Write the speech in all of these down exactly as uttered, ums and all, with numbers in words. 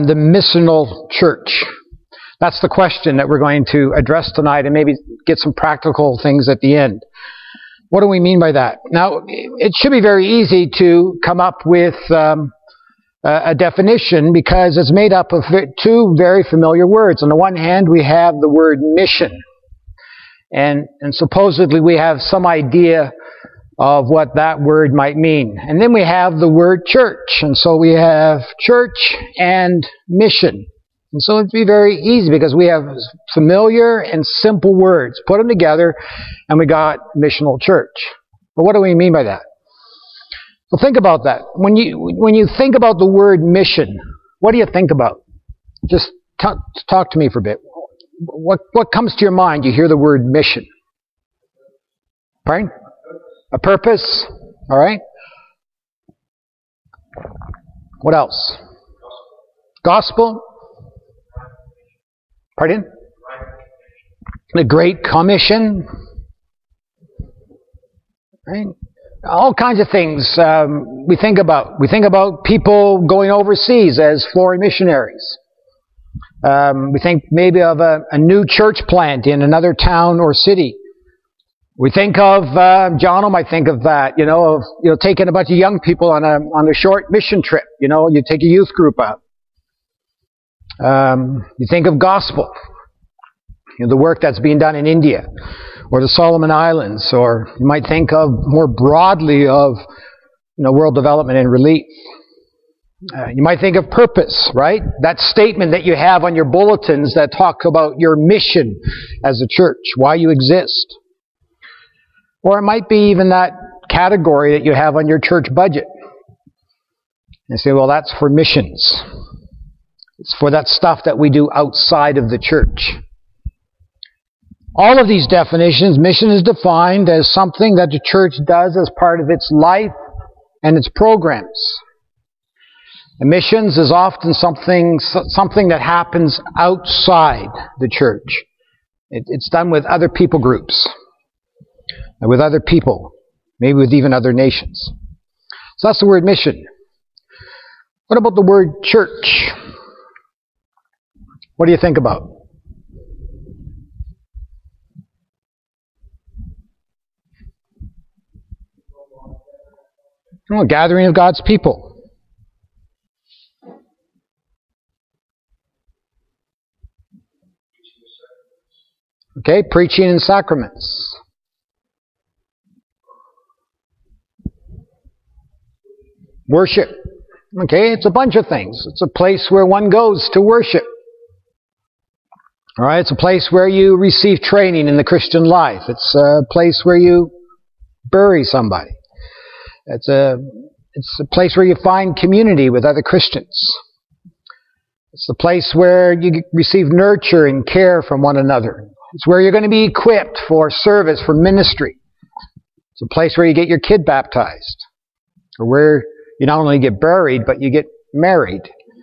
the missional church? That's the question that we're going to address tonight and maybe get some practical things at the end. What do we mean by that? Now, it should be very easy to come up with um, a definition because it's made up of two very familiar words. On the one hand, we have the word mission. And, and supposedly we have some idea of what that word might mean. And then we have the word church. And so we have church and mission. And so it'd be very easy because we have familiar and simple words. Put them together and we got missional church. But what do we mean by that? Well, think about that. When you, when you think about the word mission, what do you think about? Just t- talk to me for a bit. What, what comes to your mind? You hear the word mission. Pardon? A purpose. All right. What else? Gospel. Pardon? The Great Commission. Right? All kinds of things um, we think about. We think about people going overseas as foreign missionaries. Um, we think maybe of a, a new church plant in another town or city. We think of, uh, John might think of that, you know, of, you know, taking a bunch of young people on a, on a short mission trip. You know, you take a youth group out. Um, you think of gospel. You know, the work that's being done in India or the Solomon Islands, or you might think of more broadly of, you know, world development and relief. Uh, you might think of purpose, right? That statement that you have on your bulletins that talk about your mission as a church, why you exist. Or it might be even that category that you have on your church budget. You say, well, that's for missions. It's for that stuff that we do outside of the church. All of these definitions, mission is defined as something that the church does as part of its life and its programs. And missions is often something something that happens outside the church. It, it's done with other people groups, and with other people, maybe with even other nations. So that's the word mission. What about the word church? What do you think about? Oh, a gathering of God's people. Okay, preaching and sacraments. Worship. Okay, it's a bunch of things. It's a place where one goes to worship. All right, it's a place where you receive training in the Christian life. It's a place where you bury somebody. It's a, it's a place where you find community with other Christians. It's the place where you receive nurture and care from one another. It's where you're going to be equipped for service, for ministry. It's a place where you get your kid baptized. Or where you not only get buried, but you get married.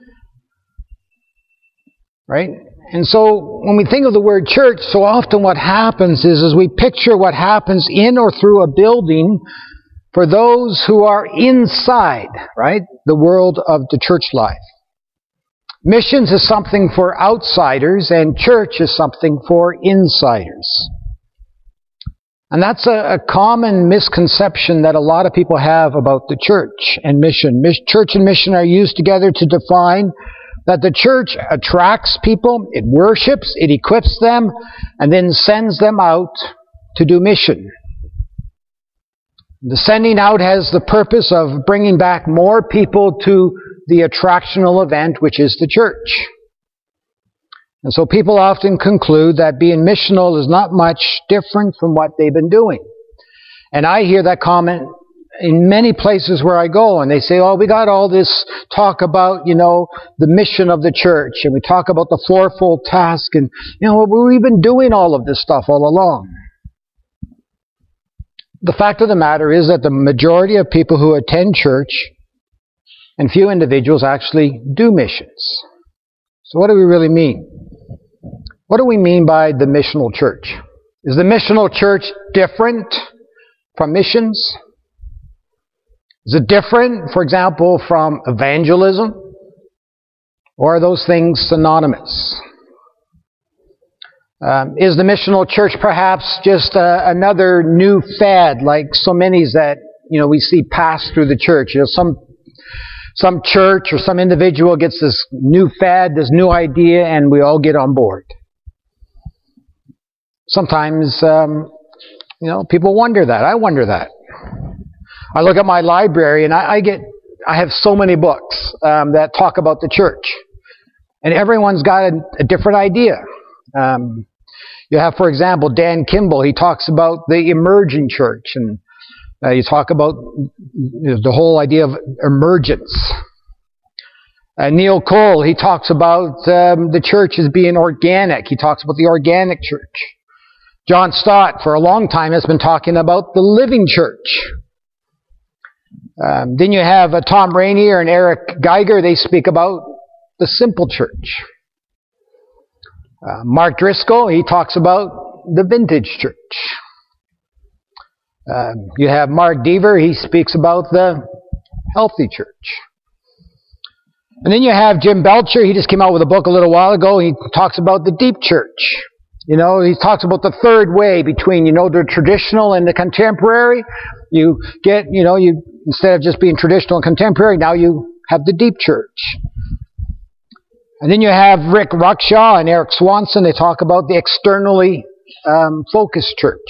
Right? And so when we think of the word church, so often what happens is, is we picture what happens in or through a building for those who are inside, right, the world of the church life. Missions is something for outsiders, and church is something for insiders. And that's a, a common misconception that a lot of people have about the church and mission. Church and mission are used together to define that the church attracts people, it worships, it equips them, and then sends them out to do mission. The sending out has the purpose of bringing back more people to the attractional event, which is the church. And so people often conclude that being missional is not much different from what they've been doing. And I hear that comment in many places where I go, and they say, oh, we got all this talk about, you know, the mission of the church, and we talk about the fourfold task, and, you know, we've been doing all of this stuff all along. The fact of the matter is that the majority of people who attend church and few individuals actually do missions. So what do we really mean? What do we mean by the missional church? Is the missional church different from missions? Is it different, for example, from evangelism? Or are those things synonymous? Um, is the missional church perhaps just uh, another new fad, like so many that, you know, we see pass through the church? You know, some some church or some individual gets this new fad, this new idea, and we all get on board. Sometimes, um, you know, people wonder that. I wonder that. I look at my library, and I, I get, I have so many books um, that talk about the church, and everyone's got a, a different idea. Um, You have, for example, Dan Kimball. He talks about the emerging church, and uh, you talk about the whole idea of emergence. Uh, Neil Cole, he talks about um, the church as being organic. He talks about the organic church. John Stott, for a long time, has been talking about the living church. Um, then you have uh, Tom Rainier and Eric Geiger. They speak about the simple church. Uh, Mark Driscoll, he talks about the vintage church. Um, you have Mark Deaver, he speaks about the healthy church. And then you have Jim Belcher, he just came out with a book a little while ago, he talks about the deep church. You know, he talks about the third way between, you know, the traditional and the contemporary. You get, you know, you instead of just being traditional and contemporary, now you have the deep church. And then you have Rick Ruckshaw and Eric Swanson. They talk about the externally um, focused church.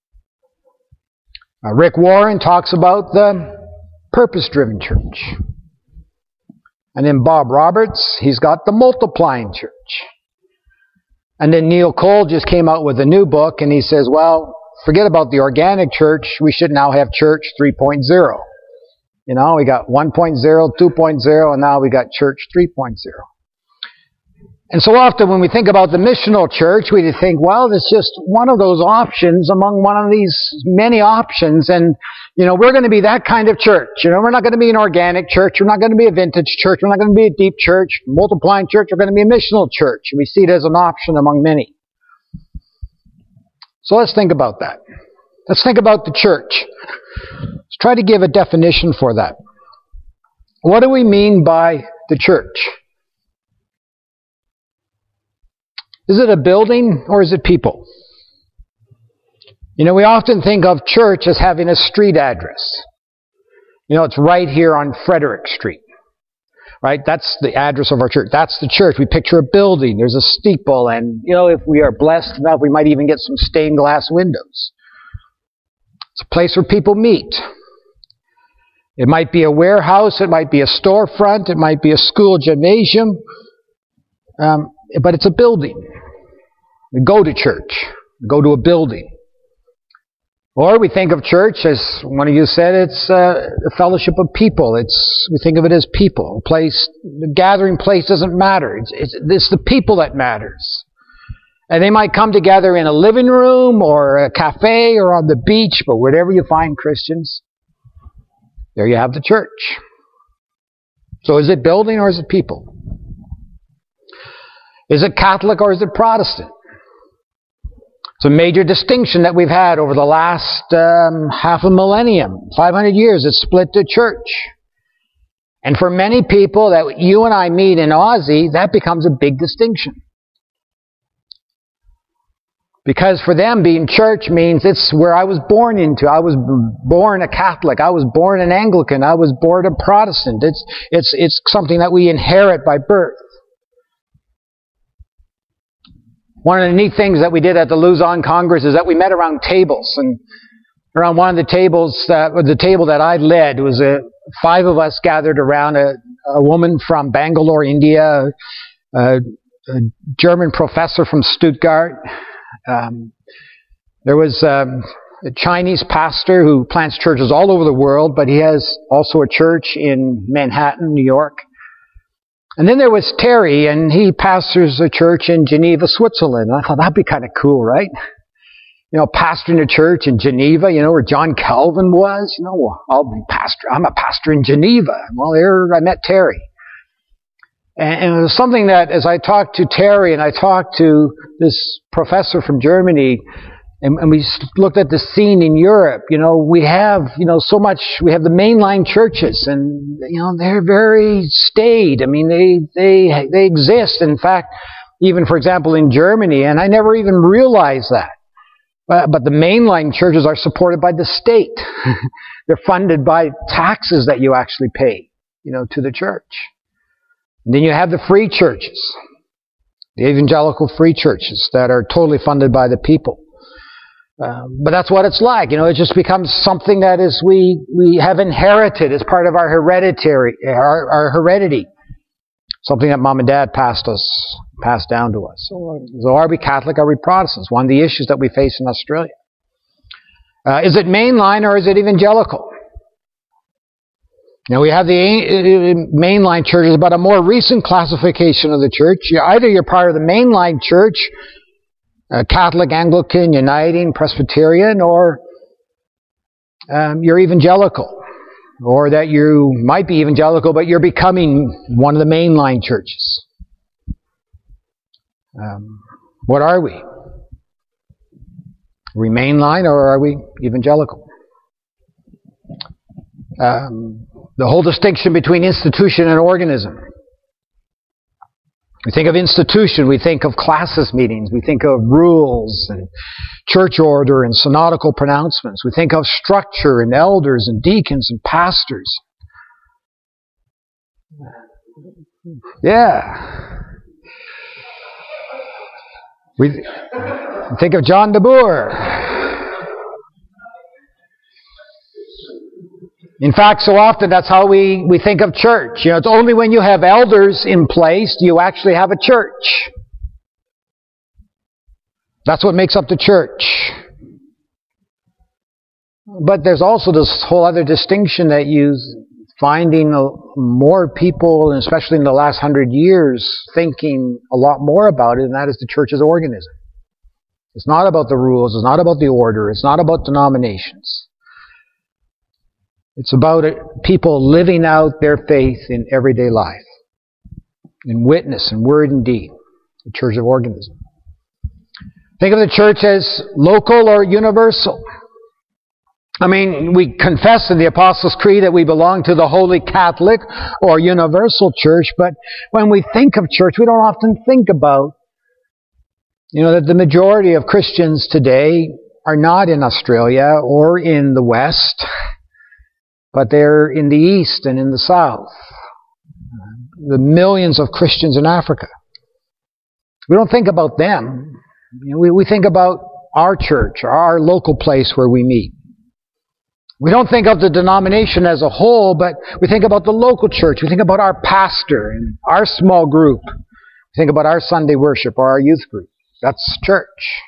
Uh, Rick Warren talks about the purpose-driven church. And then Bob Roberts, he's got the multiplying church. And then Neil Cole just came out with a new book, and he says, well, forget about the organic church. We should now have church three point oh. You know, we got one point oh, two point oh, and now we got church three point oh. And so often when we think about the missional church, we think, well, it's just one of those options among one of these many options. And, you know, we're going to be that kind of church. You know, we're not going to be an organic church. We're not going to be a vintage church. We're not going to be a deep church, multiplying church. We're going to be a missional church. And we see it as an option among many. So let's think about that. Let's think about the church. Let's try to give a definition for that. What do we mean by the church? Is it a building or is it people? You know, we often think of church as having a street address. You know, it's right here on Frederick Street. Right? That's the address of our church. That's the church. We picture a building. There's a steeple. And, you know, if we are blessed enough, we might even get some stained glass windows. It's a place where people meet. It might be a warehouse. It might be a storefront. It might be a school gymnasium. Um, but it's a building. We go to church. We go to a building. Or we think of church, as one of you said, it's uh, a fellowship of people. It's we think of it as people. A place, the gathering place doesn't matter. It's, it's, it's the people that matters. And they might come together in a living room or a cafe or on the beach, but wherever you find Christians, there you have the church. So is it building or is it people? Is it Catholic or is it Protestant? It's a major distinction that we've had over the last um, half a millennium, five hundred years. It's split the church. And for many people that you and I meet in Aussie, that becomes a big distinction. Because for them, being church means it's where I was born into. I was born a Catholic. I was born an Anglican. I was born a Protestant. It's, it's, it's something that we inherit by birth. One of the neat things that we did at the Luzon Congress is that we met around tables. And around one of the tables, uh, the table that I led, was a, five of us gathered around a, a woman from Bangalore, India, a, a German professor from Stuttgart. Um, there was um, a Chinese pastor who plants churches all over the world, but he has also a church in Manhattan, New York. And then there was Terry, and he pastors a church in Geneva, Switzerland. And I thought, that'd be kind of cool, right? You know, pastoring a church in Geneva, you know, where John Calvin was. You know, well, I'll be pastor. I'm a pastor in Geneva. Well, there I met Terry. And, and it was something that, as I talked to Terry and I talked to this professor from Germany, And, and we looked at the scene in Europe. You know, we have, you know, so much, we have the mainline churches and, you know, they're very staid. I mean, they, they, they exist. In fact, even, for example, in Germany, and I never even realized that. But, but the mainline churches are supported by the state. They're funded by taxes that you actually pay, you know, to the church. And then you have the free churches, the evangelical free churches that are totally funded by the people. Um, but that's what it's like. You know, it just becomes something that is we we have inherited as part of our hereditary, our, our heredity. Something that mom and dad passed us, passed down to us. So, so are we Catholic? Are we Protestants? One of the issues that we face in Australia. Uh, is it mainline or is it evangelical? Now we have the mainline churches, but a more recent classification of the church. Either you're part of the mainline church, uh, Catholic, Anglican, Uniting, Presbyterian, or um, you're evangelical. Or that you might be evangelical, but you're becoming one of the mainline churches. Um, what are we? Are we mainline or are we evangelical? Um, the whole distinction between institution and organism. We think of institution, we think of classis meetings, we think of rules and church order and synodical pronouncements. We think of structure and elders and deacons and pastors. Yeah. We think of John de Boer. In fact, so often that's how we, we think of church. You know, it's only when you have elders in place do you actually have a church. That's what makes up the church. But there's also this whole other distinction that you finding more people, and especially in the last hundred years, thinking a lot more about it, and that is the church's organism. It's not about the rules. It's not about the order. It's not about denominations. It's about it, people living out their faith in everyday life, in witness, in word and deed. The church of organism. Think of the church as local or universal. I mean, we confess in the Apostles' Creed that we belong to the Holy Catholic or Universal Church, but when we think of church, we don't often think about, you know, that the majority of Christians today are not in Australia or in the West, but they're in the East and in the South. The millions of Christians in Africa. We don't think about them. You know, we, we think about our church, our local place where we meet. We don't think of the denomination as a whole, but we think about the local church. We think about our pastor and our small group. We think about our Sunday worship or our youth group. That's church.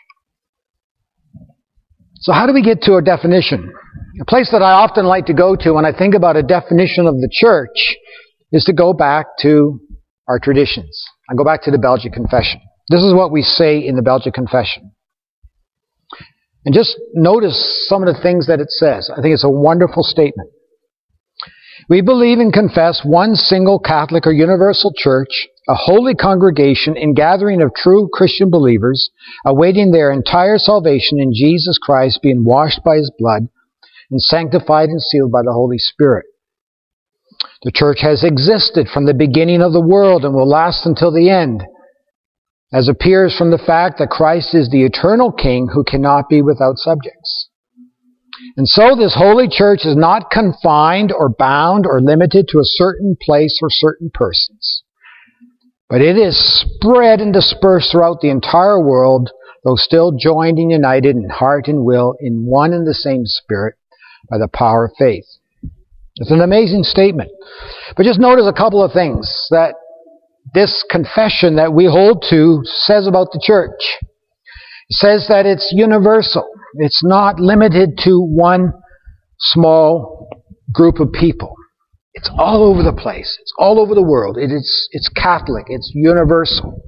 So how do we get to a definition? A place that I often like to go to when I think about a definition of the church is to go back to our traditions. I go back to the Belgic Confession. This is what we say in the Belgic Confession. And just notice some of the things that it says. I think it's a wonderful statement. We believe and confess one single Catholic or universal church, a holy congregation and gathering of true Christian believers, awaiting their entire salvation in Jesus Christ, being washed by His blood and sanctified and sealed by the Holy Spirit. The church has existed from the beginning of the world and will last until the end, as appears from the fact that Christ is the eternal King who cannot be without subjects. And so this holy church is not confined or bound or limited to a certain place or certain persons, but it is spread and dispersed throughout the entire world, though still joined and united in heart and will in one and the same Spirit by the power of faith. It's an amazing statement. But just notice a couple of things that this confession that we hold to says about the church. It says that it's universal. It's not limited to one small group of people. It's all over the place. It's all over the world. It is, it's Catholic. It's universal.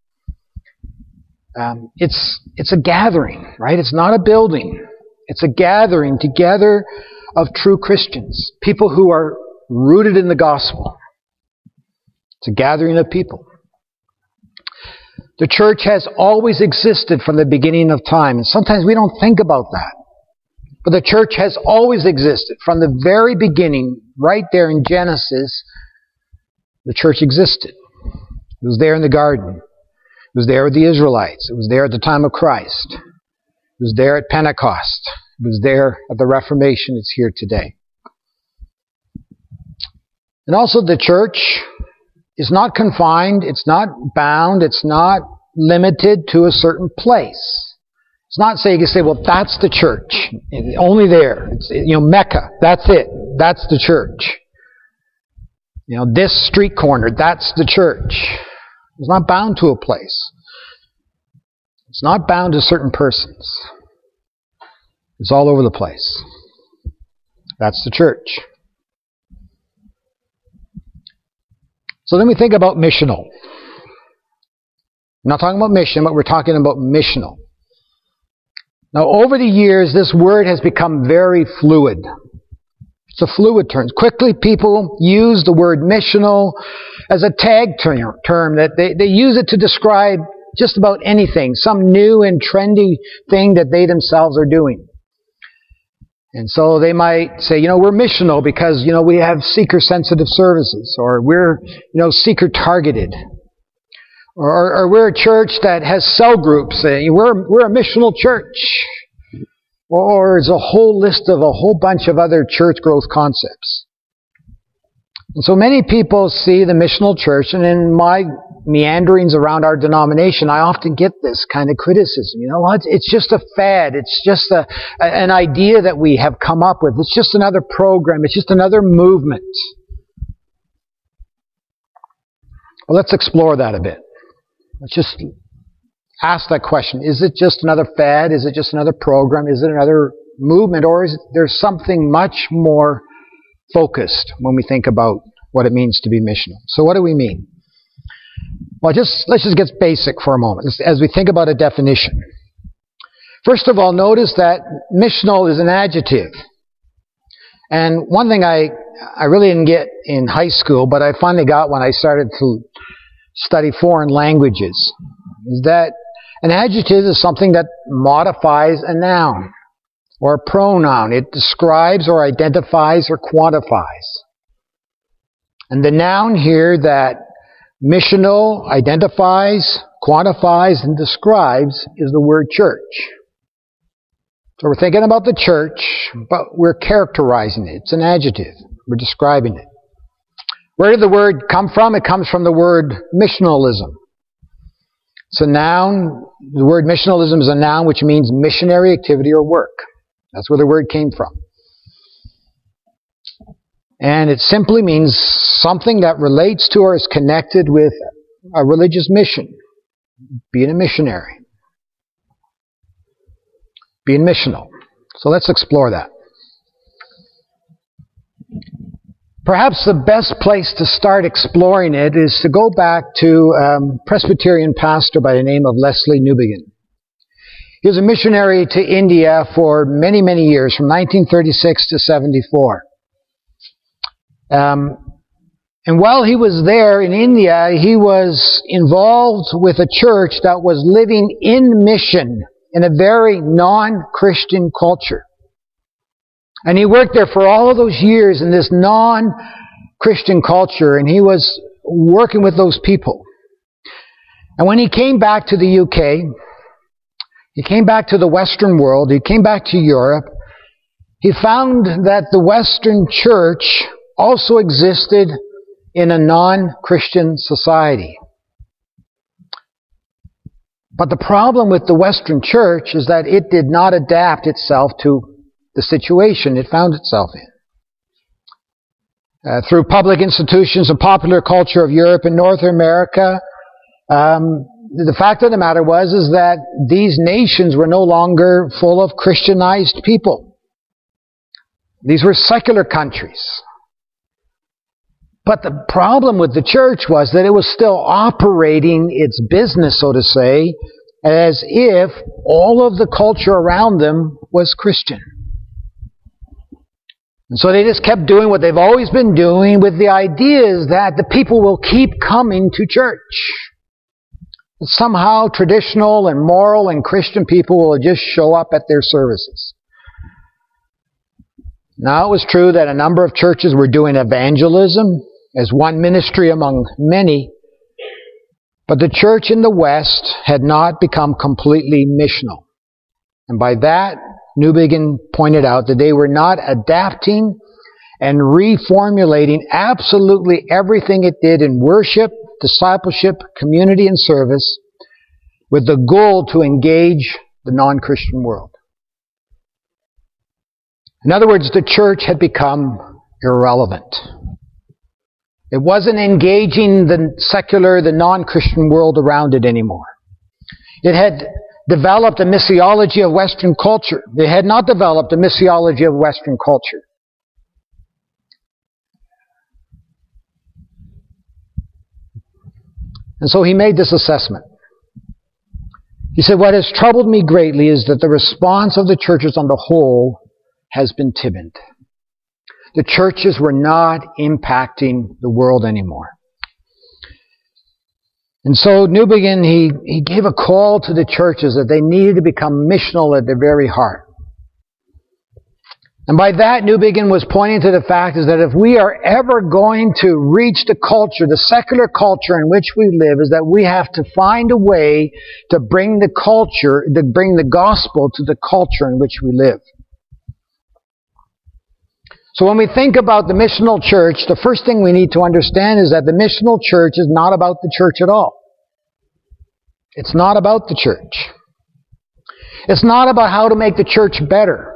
Um, it's, it's a gathering, right? It's not a building. It's a gathering together of true Christians, people who are rooted in the gospel. It's a gathering of people. The church has always existed from the beginning of time. And sometimes we don't think about that. But the church has always existed. From the very beginning, right there in Genesis, the church existed. It was there in the garden. It was there with the Israelites. It was there at the time of Christ. It was there at Pentecost. It was there at the Reformation. It's here today. And also the church is not confined. It's not bound. It's not limited to a certain place. It's not saying you can say, well, that's the church. Only there. It's, you know, Mecca. That's it. That's the church. You know, this street corner. That's the church. It's not bound to a place. It's not bound to certain persons. It's all over the place. That's the church. So then we think about missional. We're not talking about mission, but we're talking about missional. Now, over the years, this word has become very fluid. It's a fluid term. Quickly, people use the word missional as a tag term, term that they, they use it to describe just about anything, some new and trendy thing that they themselves are doing. And so they might say, you know, we're missional because, you know, we have seeker-sensitive services, or we're, you know, seeker-targeted. Or, or we're a church that has cell groups. We're, we're a missional church. Or there's a whole list of a whole bunch of other church growth concepts. And so many people see the missional church, and in my meanderings around our denomination, I often get this kind of criticism. You know what? It's just a fad. It's just a, an idea that we have come up with. It's just another program. It's just another movement. Well, let's explore that a bit. Let's just ask that question. Is it just another fad? Is it just another program? Is it another movement? Or is there something much more focused when we think about what it means to be missional? So what do we mean? Well, just let's just get basic for a moment as we think about a definition. First of all, notice that missional is an adjective. And one thing I, I really didn't get in high school, but I finally got when I started to study foreign languages, is that an adjective is something that modifies a noun or a pronoun. It describes or identifies or quantifies. And the noun here that missional identifies, quantifies, and describes is the word church. So we're thinking about the church, but we're characterizing it. It's an adjective. We're describing it. Where did the word come from? It comes from the word missionalism. It's a noun. The word missionalism is a noun which means missionary activity or work. That's where the word came from. And it simply means something that relates to or is connected with a religious mission. Being a missionary. Being missional. So let's explore that. Perhaps the best place to start exploring it is to go back to a um, Presbyterian pastor by the name of Lesslie Newbigin. He was a missionary to India for many, many years, from nineteen thirty-six to seventy-four. Um, and while he was there in India, he was involved with a church that was living in mission in a very non-Christian culture. And he worked there for all of those years in this non-Christian culture, and he was working with those people. And when he came back to the U K, he came back to the Western world, he came back to Europe, he found that the Western church also existed in a non-Christian society. But the problem with the Western church is that it did not adapt itself to the situation it found itself in. Uh, through public institutions and popular culture of Europe and North America, um, the fact of the matter was is that these nations were no longer full of Christianized people. These were secular countries. But the problem with the church was that it was still operating its business, so to say, as if all of the culture around them was Christian. And so they just kept doing what they've always been doing, with the idea is that the people will keep coming to church. that somehow traditional and moral and Christian people will just show up at their services. Now, it was true that a number of churches were doing evangelism as one ministry among many, but the church in the West had not become completely missional. And by that, Newbigin pointed out that they were not adapting and reformulating absolutely everything it did in worship, discipleship, community, and service with the goal to engage the non-Christian world. In other words, the church had become irrelevant. It wasn't engaging the secular, the non-Christian world around it anymore. It had developed a missiology of Western culture. It had not developed a missiology of Western culture. And so he made this assessment. He said, what has troubled me greatly is that the response of the churches on the whole has been timid. The churches were not impacting the world anymore. And so Newbigin, he, he gave a call to the churches that they needed to become missional at their very heart. And by that, Newbigin was pointing to the fact is that if we are ever going to reach the culture, the secular culture in which we live, is that we have to find a way to bring the culture, to bring the gospel to the culture in which we live. So when we think about the missional church, the first thing we need to understand is that the missional church is not about the church at all. It's not about the church. It's not about how to make the church better.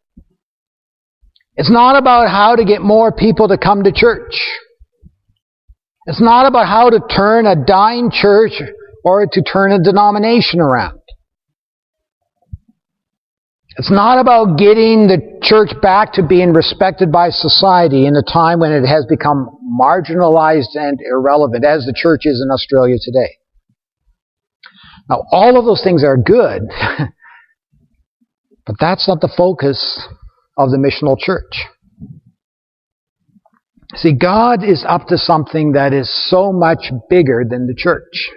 It's not about how to get more people to come to church. It's not about how to turn a dying church or to turn a denomination around. It's not about getting the church back to being respected by society in a time when it has become marginalized and irrelevant, as the church is in Australia today. Now, all of those things are good, but that's not the focus of the missional church. See, God is up to something that is so much bigger than the church.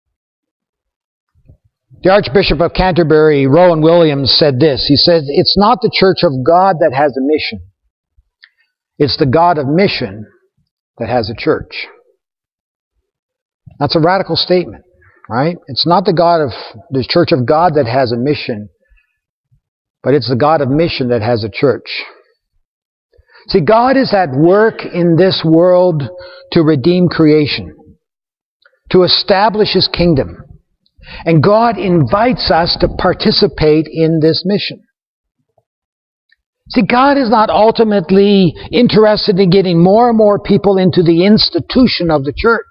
The Archbishop of Canterbury, Rowan Williams, said this. He said, it's not the church of God that has a mission. It's the God of mission that has a church. That's a radical statement, right? It's not the God of, the church of God that has a mission, but it's the God of mission that has a church. See, God is at work in this world to redeem creation, to establish His kingdom. And God invites us to participate in this mission. See, God is not ultimately interested in getting more and more people into the institution of the church.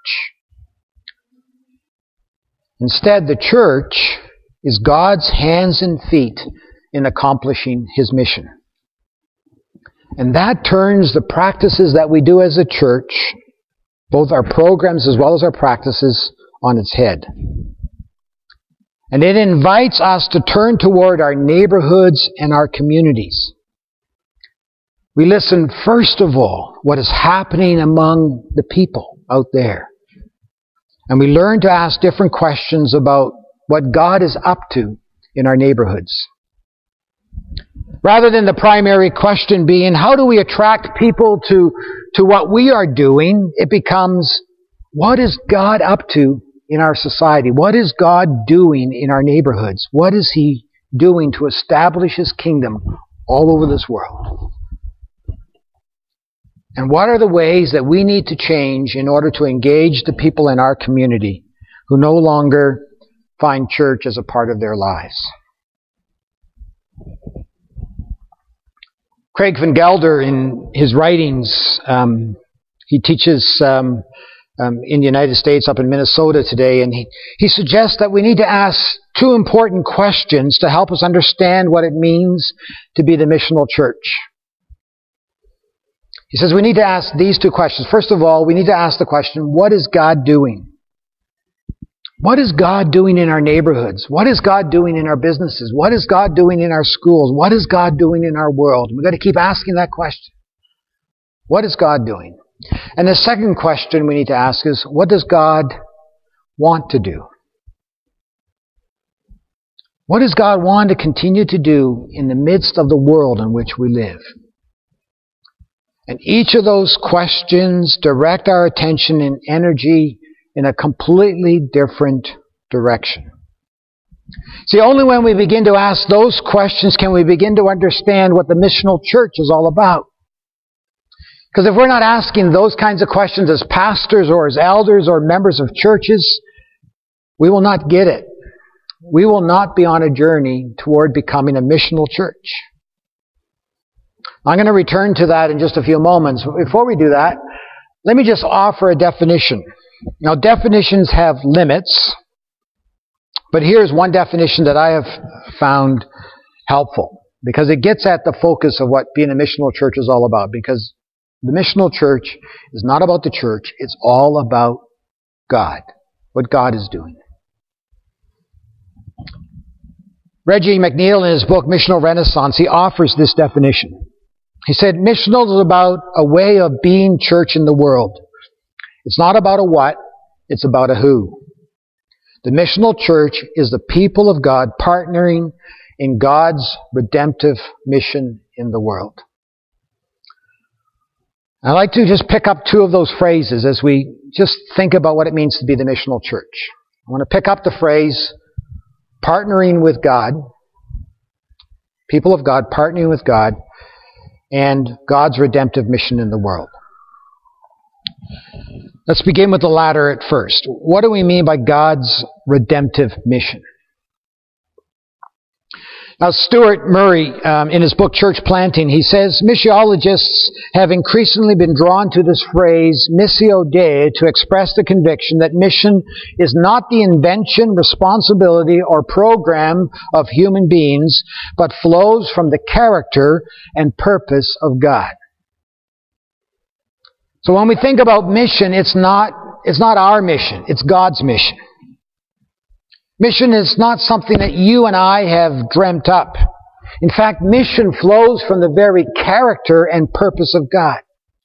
Instead, the church is God's hands and feet in accomplishing His mission. And that turns the practices that we do as a church, both our programs as well as our practices, on its head. And it invites us to turn toward our neighborhoods and our communities. We listen, first of all, what is happening among the people out there. And we learn to ask different questions about what God is up to in our neighborhoods. Rather than the primary question being, how do we attract people to, to what we are doing, it becomes, what is God up to in our society? What is God doing in our neighborhoods? What is He doing to establish His kingdom all over this world? And what are the ways that we need to change in order to engage the people in our community who no longer find church as a part of their lives? Craig Van Gelder, in his writings, um, he teaches um, um, in the United States, up in Minnesota today, and he, he suggests that we need to ask two important questions to help us understand what it means to be the missional church. He says we need to ask these two questions. First of all, we need to ask the question, what is God doing? What is God doing in our neighborhoods? What is God doing in our businesses? What is God doing in our schools? What is God doing in our world? We've got to keep asking that question. What is God doing? And the second question we need to ask is, what does God want to do? What does God want to continue to do in the midst of the world in which we live? And each of those questions direct our attention and energy in a completely different direction. See, only when we begin to ask those questions can we begin to understand what the missional church is all about. Because if we're not asking those kinds of questions as pastors or as elders or members of churches, we will not get it. We will not be on a journey toward becoming a missional church. I'm going to return to that in just a few moments. But before we do that, let me just offer a definition. Now, definitions have limits, but here's one definition that I have found helpful, because it gets at the focus of what being a missional church is all about. Because the missional church is not about the church, it's all about God, what God is doing. Reggie McNeil, in his book, Missional Renaissance, he offers this definition. He said, missional is about a way of being church in the world. It's not about a what, it's about a who. The missional church is the people of God partnering in God's redemptive mission in the world. I'd like to just pick up two of those phrases as we just think about what it means to be the missional church. I want to pick up the phrase, partnering with God, people of God partnering with God, and God's redemptive mission in the world. Let's begin with the latter at first. What do we mean by God's redemptive mission? Now, Stuart Murray, um, in his book Church Planting, he says, missiologists have increasingly been drawn to this phrase, missio Dei, to express the conviction that mission is not the invention, responsibility, or program of human beings, but flows from the character and purpose of God. So when we think about mission, it's not, it's not our mission, it's God's mission. Mission is not something that you and I have dreamt up. In fact, mission flows from the very character and purpose of God.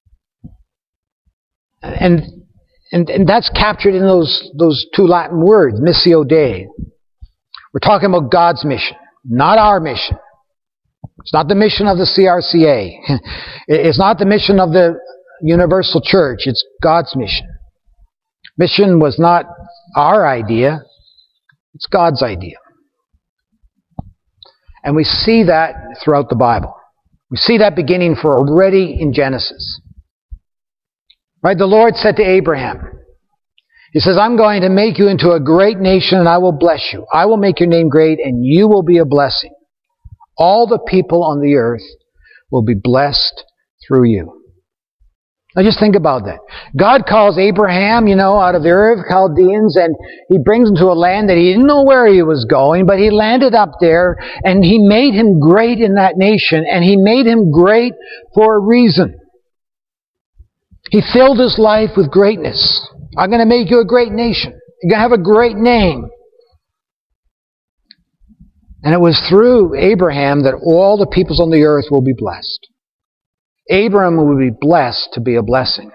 And, and, and that's captured in those, those two Latin words, missio Dei. We're talking about God's mission, not our mission. It's not the mission of the C R C A. It's not the mission of the Universal Church. It's God's mission. Mission was not our idea. It's God's idea. And we see that throughout the Bible. We see that beginning for already in Genesis. Right? The Lord said to Abraham, He says, I'm going to make you into a great nation and I will bless you. I will make your name great and you will be a blessing. All the people on the earth will be blessed through you. Now just think about that. God calls Abraham, you know, out of the Ur of Chaldeans, and He brings him to a land that he didn't know where he was going, but he landed up there, and He made him great in that nation, and He made him great for a reason. He filled his life with greatness. I'm going to make you a great nation. You're going to have a great name. And it was through Abraham that all the peoples on the earth will be blessed. Abraham will be blessed to be a blessing.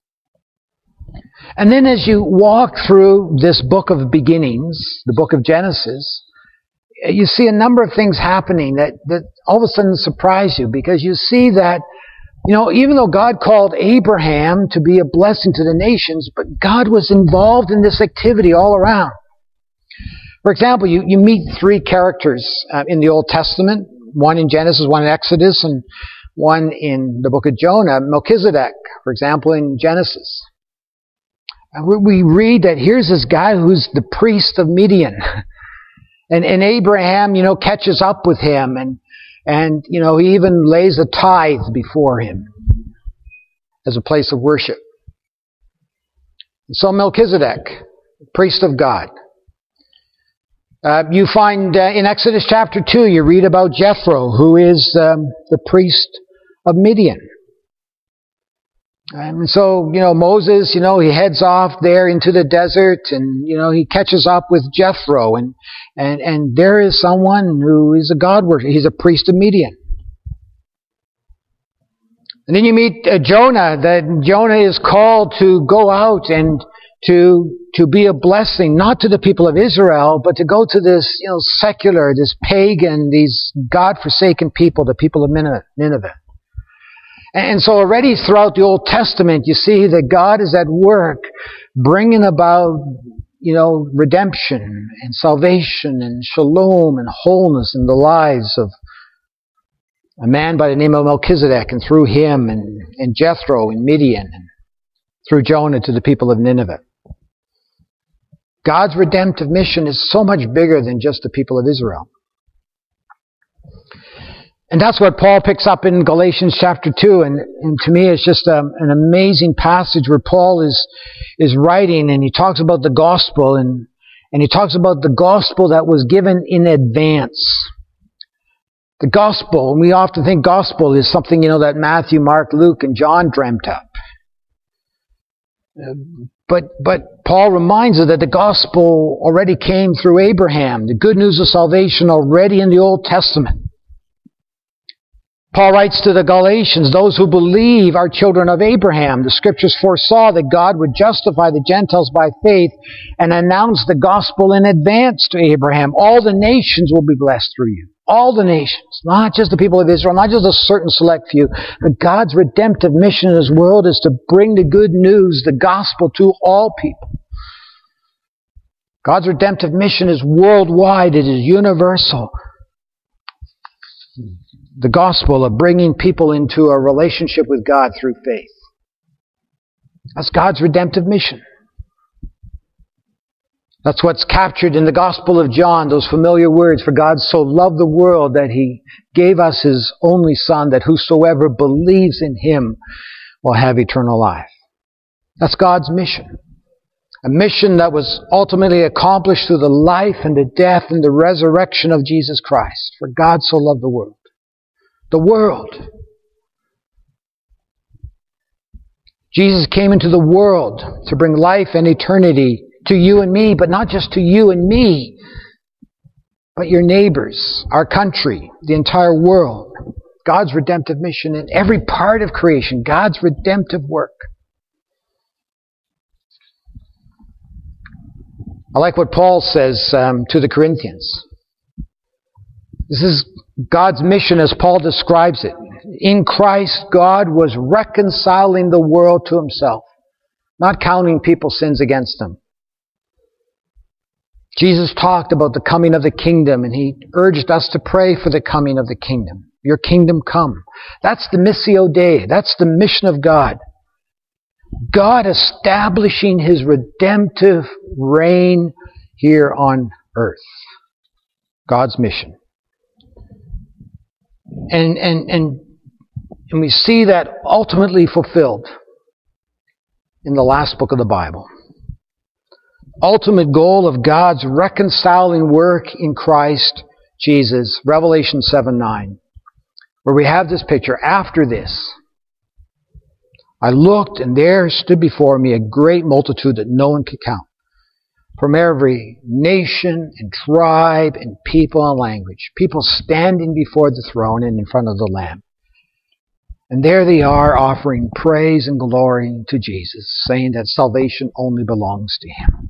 And then as you walk through this book of beginnings, the book of Genesis, you see a number of things happening that, that all of a sudden surprise you, because you see that, you know, even though God called Abraham to be a blessing to the nations, but God was involved in this activity all around. For example, you, you meet three characters uh, in the Old Testament, one in Genesis, one in Exodus, and one in the book of Jonah. Melchizedek, for example, in Genesis. We read that here's this guy who's the priest of Midian. And, and Abraham, you know, catches up with him, and, and, you know, he even lays a tithe before him as a place of worship. So Melchizedek, priest of God. Uh, you find uh, in Exodus chapter two, you read about Jethro, who is um, the priest of Midian. And so, you know, Moses, you know, he heads off there into the desert, and, you know, he catches up with Jethro, and, and, and there is someone who is a God worshiper. He's a priest of Midian. And then you meet uh, Jonah, that Jonah is called to go out and to to be a blessing, not to the people of Israel, but to go to this, you know, secular, this pagan, these God-forsaken people, the people of Nineveh. And so already throughout the Old Testament, you see that God is at work bringing about, you know, redemption and salvation and shalom and wholeness in the lives of a man by the name of Melchizedek, and through him, and, and Jethro in Midian, and through Jonah to the people of Nineveh. God's redemptive mission is so much bigger than just the people of Israel. And that's what Paul picks up in Galatians chapter two. And, and to me, it's just a, an amazing passage where Paul is, is writing, and he talks about the gospel, and, and he talks about the gospel that was given in advance. The gospel, and we often think gospel is something, you know, that Matthew, Mark, Luke, and John dreamt up. But, but Paul reminds us that the gospel already came through Abraham. The good news of salvation already in the Old Testament. Paul writes to the Galatians, those who believe are children of Abraham. The scriptures foresaw that God would justify the Gentiles by faith and announce the gospel in advance to Abraham. All the nations will be blessed through you. All the nations, not just the people of Israel, not just a certain select few, but God's redemptive mission in His world is to bring the good news, the gospel, to all people. God's redemptive mission is worldwide. It is universal. The gospel of bringing people into a relationship with God through faith. That's God's redemptive mission. That's what's captured in the Gospel of John, those familiar words, for God so loved the world that He gave us His only Son, that whosoever believes in Him will have eternal life. That's God's mission. A mission that was ultimately accomplished through the life and the death and the resurrection of Jesus Christ. For God so loved the world. The world. Jesus came into the world to bring life and eternity to you and me, but not just to you and me, but your neighbors, our country, the entire world. God's redemptive mission in every part of creation. God's redemptive work. I like what Paul says um, to the Corinthians. This is God's mission as Paul describes it. In Christ, God was reconciling the world to Himself, not counting people's sins against them. Jesus talked about the coming of the kingdom, and He urged us to pray for the coming of the kingdom. Your kingdom come. That's the Missio Dei. That's the mission of God. God establishing His redemptive reign here on earth. God's mission. And, and, and, and we see that ultimately fulfilled in the last book of the Bible. Ultimate goal of God's reconciling work in Christ Jesus, Revelation seven nine, where we have this picture. After this, I looked, and there stood before me a great multitude that no one could count, from every nation and tribe and people and language, people standing before the throne and in front of the Lamb. And there they are, offering praise and glory to Jesus, saying that salvation only belongs to Him.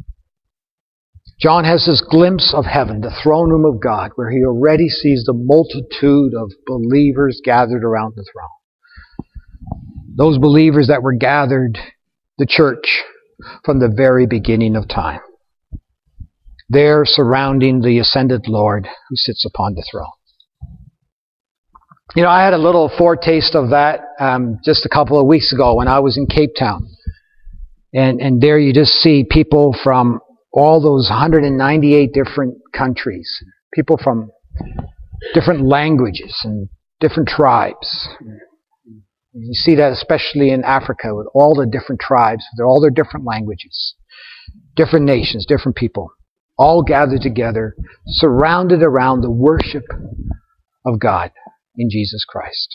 John has this glimpse of heaven, the throne room of God, where he already sees the multitude of believers gathered around the throne. Those believers that were gathered, the church, from the very beginning of time. There surrounding the ascended Lord who sits upon the throne. You know, I had a little foretaste of that um, just a couple of weeks ago when I was in Cape Town. And, and there you just see people from all those one hundred ninety-eight different countries, people from different languages and different tribes. You see that especially in Africa with all the different tribes, with all their different languages, different nations, different people, all gathered together, surrounded around the worship of God in Jesus Christ.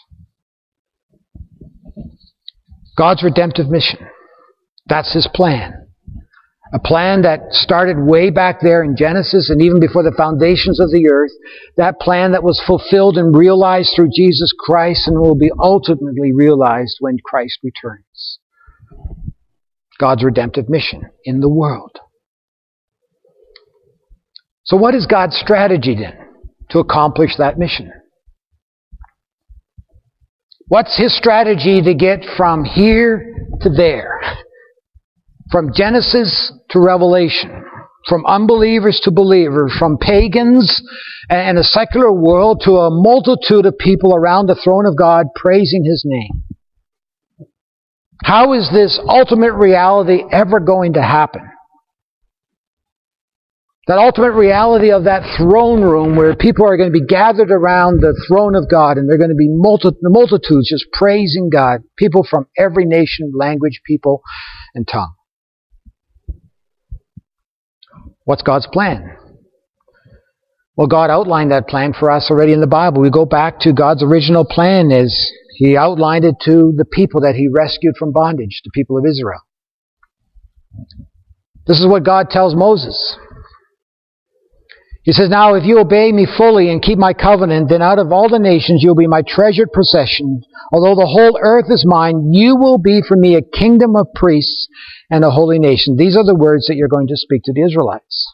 God's redemptive mission. That's His plan. A plan that started way back there in Genesis and even before the foundations of the earth. That plan that was fulfilled and realized through Jesus Christ and will be ultimately realized when Christ returns. God's redemptive mission in the world. So what is God's strategy then to accomplish that mission? What's His strategy to get from here to there? From Genesis to Revelation. From unbelievers to believers. From pagans and a secular world to a multitude of people around the throne of God praising His name. How is this ultimate reality ever going to happen? That ultimate reality of that throne room where people are going to be gathered around the throne of God and they're going to be multi- the multitudes just praising God. People from every nation, language, people, and tongue. What's God's plan? Well, God outlined that plan for us already in the Bible. We go back to God's original plan as He outlined it to the people that He rescued from bondage, the people of Israel. This is what God tells Moses. He says, now if you obey me fully and keep my covenant, then out of all the nations you will be my treasured possession. Although the whole earth is mine, you will be for me a kingdom of priests and a holy nation. These are the words that you're going to speak to the Israelites.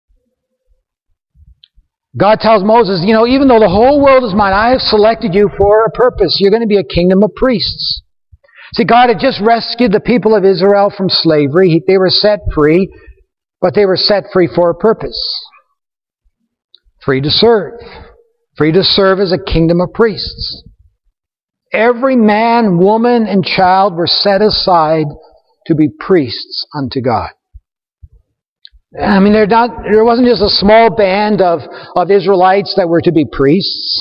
God tells Moses, you know, even though the whole world is mine, I have selected you for a purpose. You're going to be a kingdom of priests. See, God had just rescued the people of Israel from slavery. They were set free, but they were set free for a purpose. Free to serve. Free to serve as a kingdom of priests. Every man, woman, and child were set aside to be priests unto God. I mean, they're not, there wasn't just a small band of, of Israelites that were to be priests.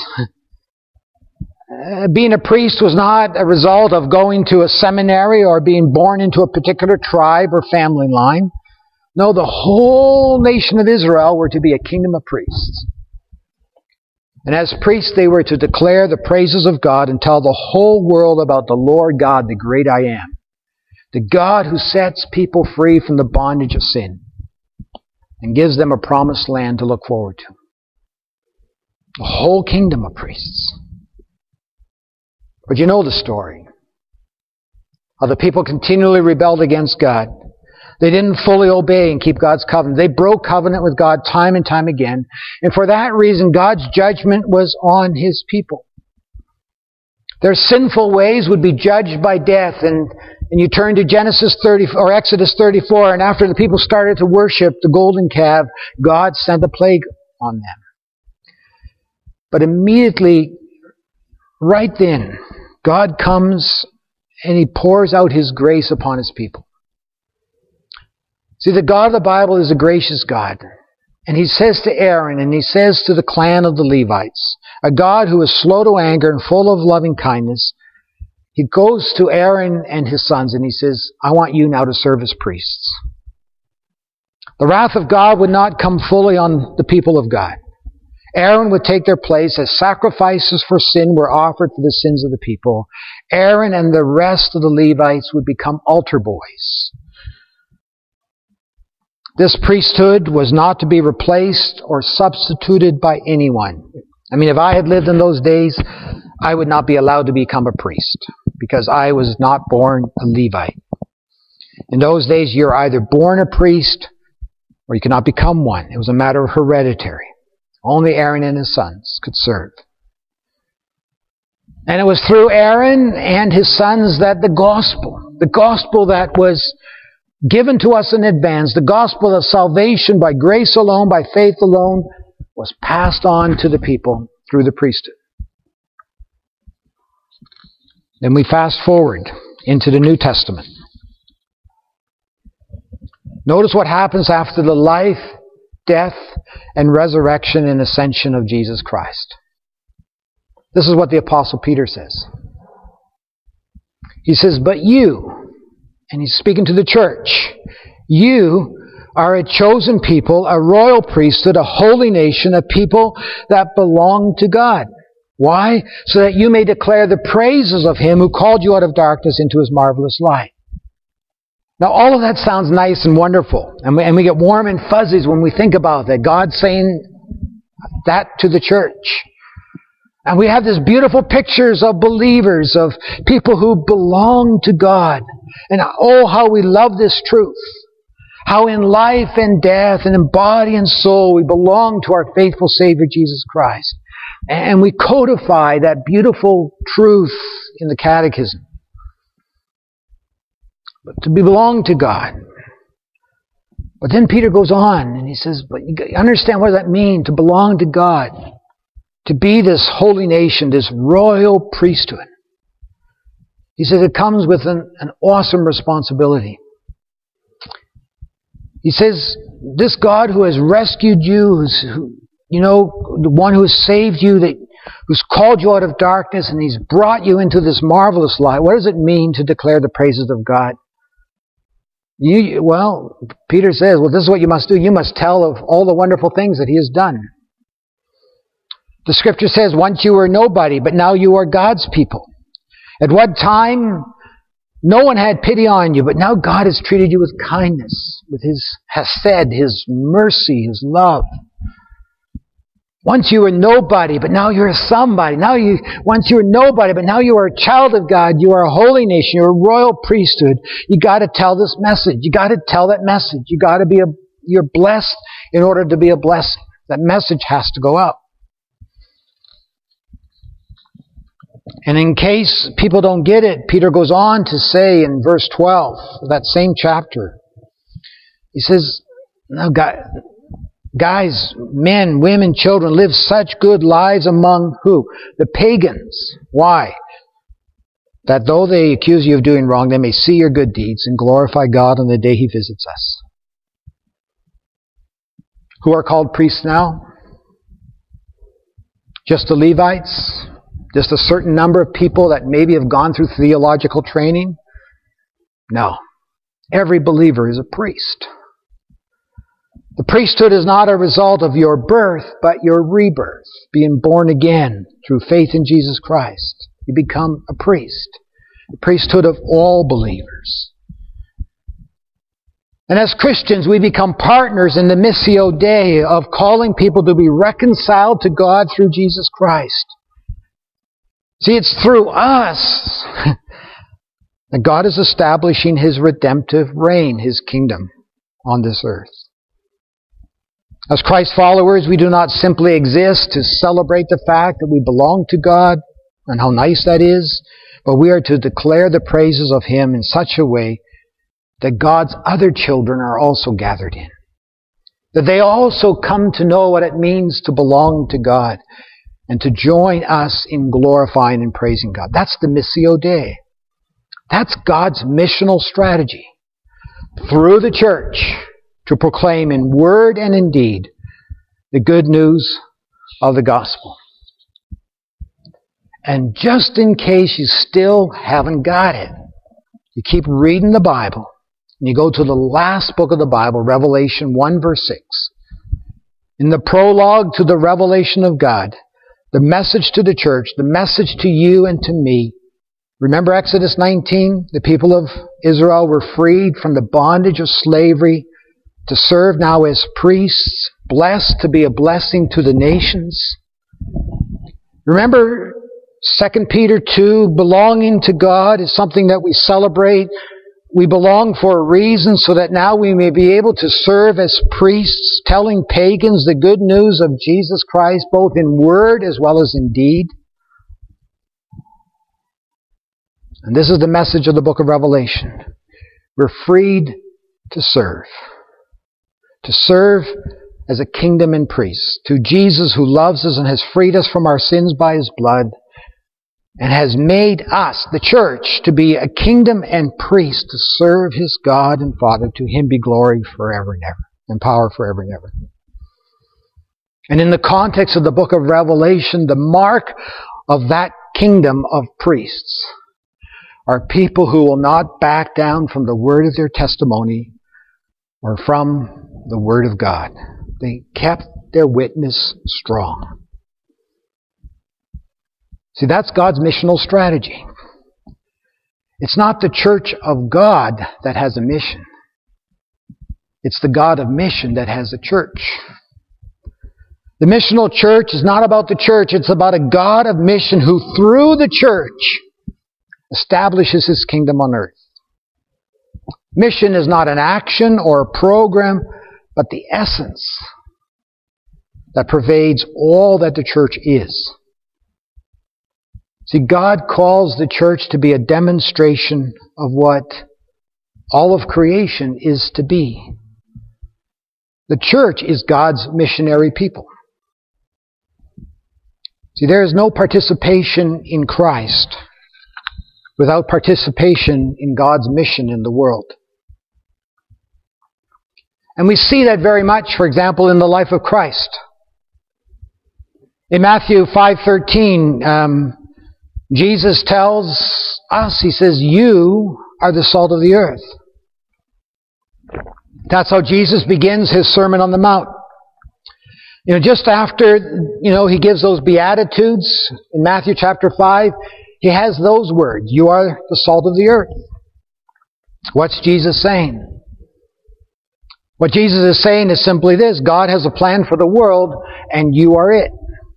Uh, being a priest was not a result of going to a seminary or being born into a particular tribe or family line. No, the whole nation of Israel were to be a kingdom of priests. And as priests, they were to declare the praises of God and tell the whole world about the Lord God, the great I am. The God who sets people free from the bondage of sin and gives them a promised land to look forward to. A whole kingdom of priests. But you know the story. How the people continually rebelled against God. They didn't fully obey and keep God's covenant. They broke covenant with God time and time again. And for that reason, God's judgment was on His people. Their sinful ways would be judged by death. And, and you turn to Genesis thirty, or Exodus thirty-four, and after the people started to worship the golden calf, God sent a plague on them. But immediately, right then, God comes and He pours out His grace upon His people. See, the God of the Bible is a gracious God. And He says to Aaron, and He says to the clan of the Levites, a God who is slow to anger and full of loving kindness, He goes to Aaron and his sons and He says, I want you now to serve as priests. The wrath of God would not come fully on the people of God. Aaron would take their place as sacrifices for sin were offered for the sins of the people. Aaron and the rest of the Levites would become altar boys. This priesthood was not to be replaced or substituted by anyone. I mean, if I had lived in those days, I would not be allowed to become a priest because I was not born a Levite. In those days, you're either born a priest or you cannot become one. It was a matter of hereditary. Only Aaron and his sons could serve. And it was through Aaron and his sons that the gospel, the gospel that was given to us in advance, the gospel of salvation by grace alone, by faith alone, was passed on to the people through the priesthood. Then we fast forward into the New Testament. Notice what happens after the life, death, and resurrection and ascension of Jesus Christ. This is what the Apostle Peter says. He says, but you, and he's speaking to the church, you are a chosen people, a royal priesthood, a holy nation, a people that belong to God. Why? So that you may declare the praises of Him who called you out of darkness into His marvelous light. Now all of that sounds nice and wonderful. And we, and we get warm and fuzzies when we think about that. God saying that to the church. And we have these beautiful pictures of believers, of people who belong to God. And oh, how we love this truth. How in life and death and in body and soul we belong to our faithful Savior Jesus Christ. And we codify that beautiful truth in the Catechism. But to belong to God. But then Peter goes on and he says, but you understand what does that mean to belong to God? To be this holy nation, this royal priesthood. He says it comes with an, an awesome responsibility. He says, this God who has rescued you, who's, who, you know, the one who has saved you, that, who's called you out of darkness, and He's brought you into this marvelous light. What does it mean to declare the praises of God? You, well, Peter says, well, this is what you must do. You must tell of all the wonderful things that He has done. The Scripture says, once you were nobody, but now you are God's people. At what time? No one had pity on you, but now God has treated you with kindness, with His hesed, His mercy, His love. Once you were nobody, but now you're somebody. Now you, once you were nobody, but now you are a child of God. You are a holy nation. You're a royal priesthood. You got to tell this message. You got to tell that message. You got to be a. You're blessed in order to be a blessing. That message has to go out. And in case people don't get it, Peter goes on to say in verse twelve of that same chapter, he says, "Now, guys, men, women, children, live such good lives among who? The pagans. Why? That though they accuse you of doing wrong, they may see your good deeds and glorify God on the day He visits us." Who are called priests now? Just the Levites? Just a certain number of people that maybe have gone through theological training? No. Every believer is a priest. The priesthood is not a result of your birth, but your rebirth, being born again through faith in Jesus Christ. You become a priest. The priesthood of all believers. And as Christians, we become partners in the Missio Dei of calling people to be reconciled to God through Jesus Christ. See, it's through us that God is establishing His redemptive reign, His kingdom on this earth. As Christ followers, we do not simply exist to celebrate the fact that we belong to God and how nice that is, but we are to declare the praises of Him in such a way that God's other children are also gathered in. That they also come to know what it means to belong to God and to join us in glorifying and praising God. That's the Missio Dei. That's God's missional strategy through the church to proclaim in word and in deed the good news of the gospel. And just in case you still haven't got it, you keep reading the Bible, and you go to the last book of the Bible, Revelation one verse six. In the prologue to the revelation of God, the message to the church, the message to you and to me. Remember Exodus nineteen? The people of Israel were freed from the bondage of slavery to serve now as priests, blessed to be a blessing to the nations. Remember Second Peter two, belonging to God is something that we celebrate. We belong for a reason so that now we may be able to serve as priests, telling pagans the good news of Jesus Christ, both in word as well as in deed. And this is the message of the book of Revelation. We're freed to serve. To serve as a kingdom and priest. To Jesus who loves us and has freed us from our sins by His blood. And has made us, the church, to be a kingdom and priest to serve His God and Father. To Him be glory forever and ever, and power forever and ever. And in the context of the book of Revelation, the mark of that kingdom of priests are people who will not back down from the word of their testimony or from the word of God. They kept their witness strong. See, that's God's missional strategy. It's not the church of God that has a mission. It's the God of mission that has a church. The missional church is not about the church. It's about a God of mission who, through the church, establishes His kingdom on earth. Mission is not an action or a program, but the essence that pervades all that the church is. See, God calls the church to be a demonstration of what all of creation is to be. The church is God's missionary people. See, there is no participation in Christ without participation in God's mission in the world. And we see that very much, for example, in the life of Christ. In Matthew five thirteen, um, Jesus tells us, he says, you are the salt of the earth. That's how Jesus begins his Sermon on the Mount. You know, just after, you know, he gives those Beatitudes in Matthew chapter five, he has those words, you are the salt of the earth. What's Jesus saying? What Jesus is saying is simply this, God has a plan for the world, and you are it.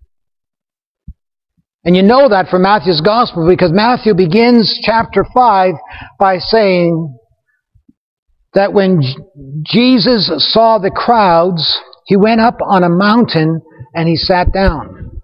And you know that from Matthew's Gospel, because Matthew begins chapter five by saying that when Jesus saw the crowds, he went up on a mountain and he sat down.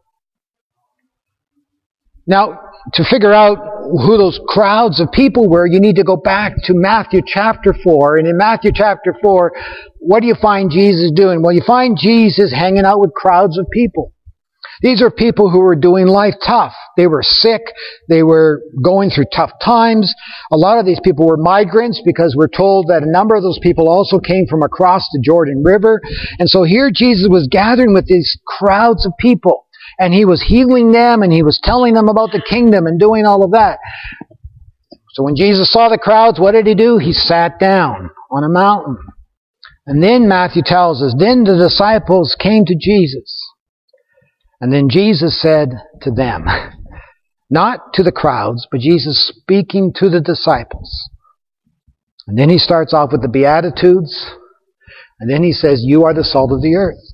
Now, to figure out who those crowds of people were, you need to go back to Matthew chapter four. And in Matthew chapter four, what do you find Jesus doing? Well, you find Jesus hanging out with crowds of people. These are people who were doing life tough. They were sick. They were going through tough times. A lot of these people were migrants, because we're told that a number of those people also came from across the Jordan River. And so here Jesus was gathering with these crowds of people. And he was healing them, and he was telling them about the kingdom and doing all of that. So when Jesus saw the crowds, what did he do? He sat down on a mountain. And then Matthew tells us, then the disciples came to Jesus. And then Jesus said to them, not to the crowds, but Jesus speaking to the disciples. And then he starts off with the Beatitudes. And then he says, you are the salt of the earth.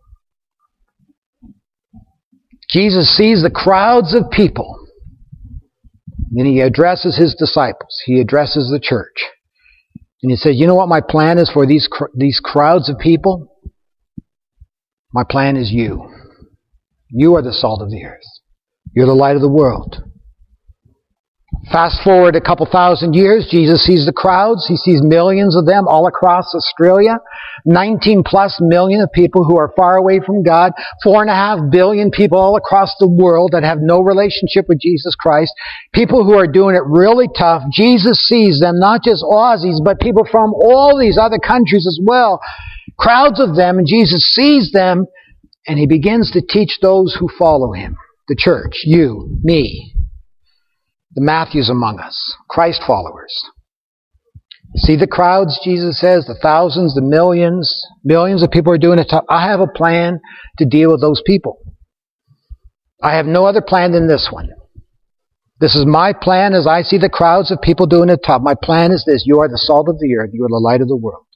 Jesus sees the crowds of people. Then he addresses his disciples. He addresses the church. And he says, you know what my plan is for these, these crowds of people? My plan is you. You are the salt of the earth. You're the light of the world. Fast forward a couple thousand years, Jesus sees the crowds. He sees millions of them all across Australia. nineteen plus million of people who are far away from God. Four and a half billion people all across the world that have no relationship with Jesus Christ. People who are doing it really tough. Jesus sees them, not just Aussies, but people from all these other countries as well. Crowds of them, and Jesus sees them, and he begins to teach those who follow him. The church, you, me, the Matthews among us, Christ followers. See the crowds, Jesus says, the thousands, the millions, millions of people are doing it tough. I have a plan to deal with those people. I have no other plan than this one. This is my plan as I see the crowds of people doing it tough. My plan is this. You are the salt of the earth. You are the light of the world.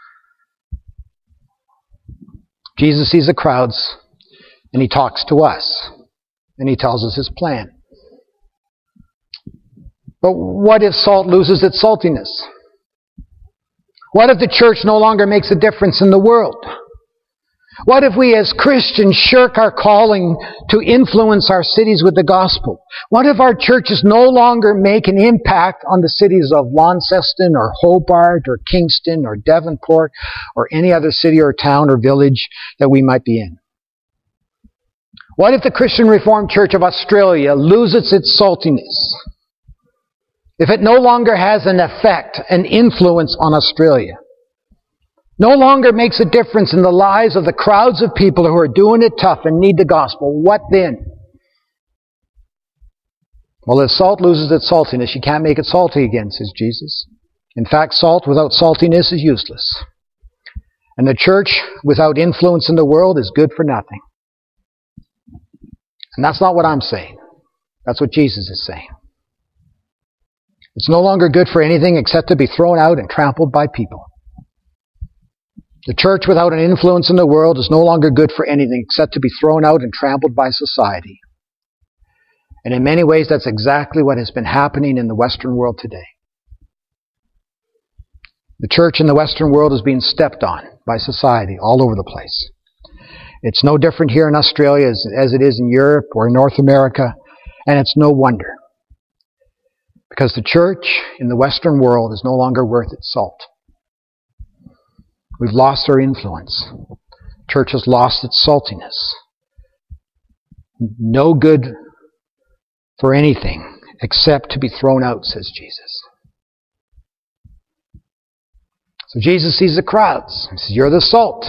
Jesus sees the crowds, and he talks to us, and he tells us his plan. But what if salt loses its saltiness? What if the church no longer makes a difference in the world? What if we as Christians shirk our calling to influence our cities with the gospel? What if our churches no longer make an impact on the cities of Launceston or Hobart or Kingston or Devonport or any other city or town or village that we might be in? What if the Christian Reformed Church of Australia loses its saltiness? If it no longer has an effect, an influence on Australia? No longer makes a difference in the lives of the crowds of people who are doing it tough and need the gospel. What then? Well, if salt loses its saltiness, you can't make it salty again, says Jesus. In fact, salt without saltiness is useless. And the church without influence in the world is good for nothing. And that's not what I'm saying. That's what Jesus is saying. It's no longer good for anything except to be thrown out and trampled by people. The church without an influence in the world is no longer good for anything except to be thrown out and trampled by society. And in many ways, that's exactly what has been happening in the Western world today. The church in the Western world is being stepped on by society all over the place. It's no different here in Australia as, as it is in Europe or in North America, and it's no wonder. Because the church in the Western world is no longer worth its salt. We've lost our influence. Church has lost its saltiness. No good for anything except to be thrown out, says Jesus. So Jesus sees the crowds. He says, you're the salt.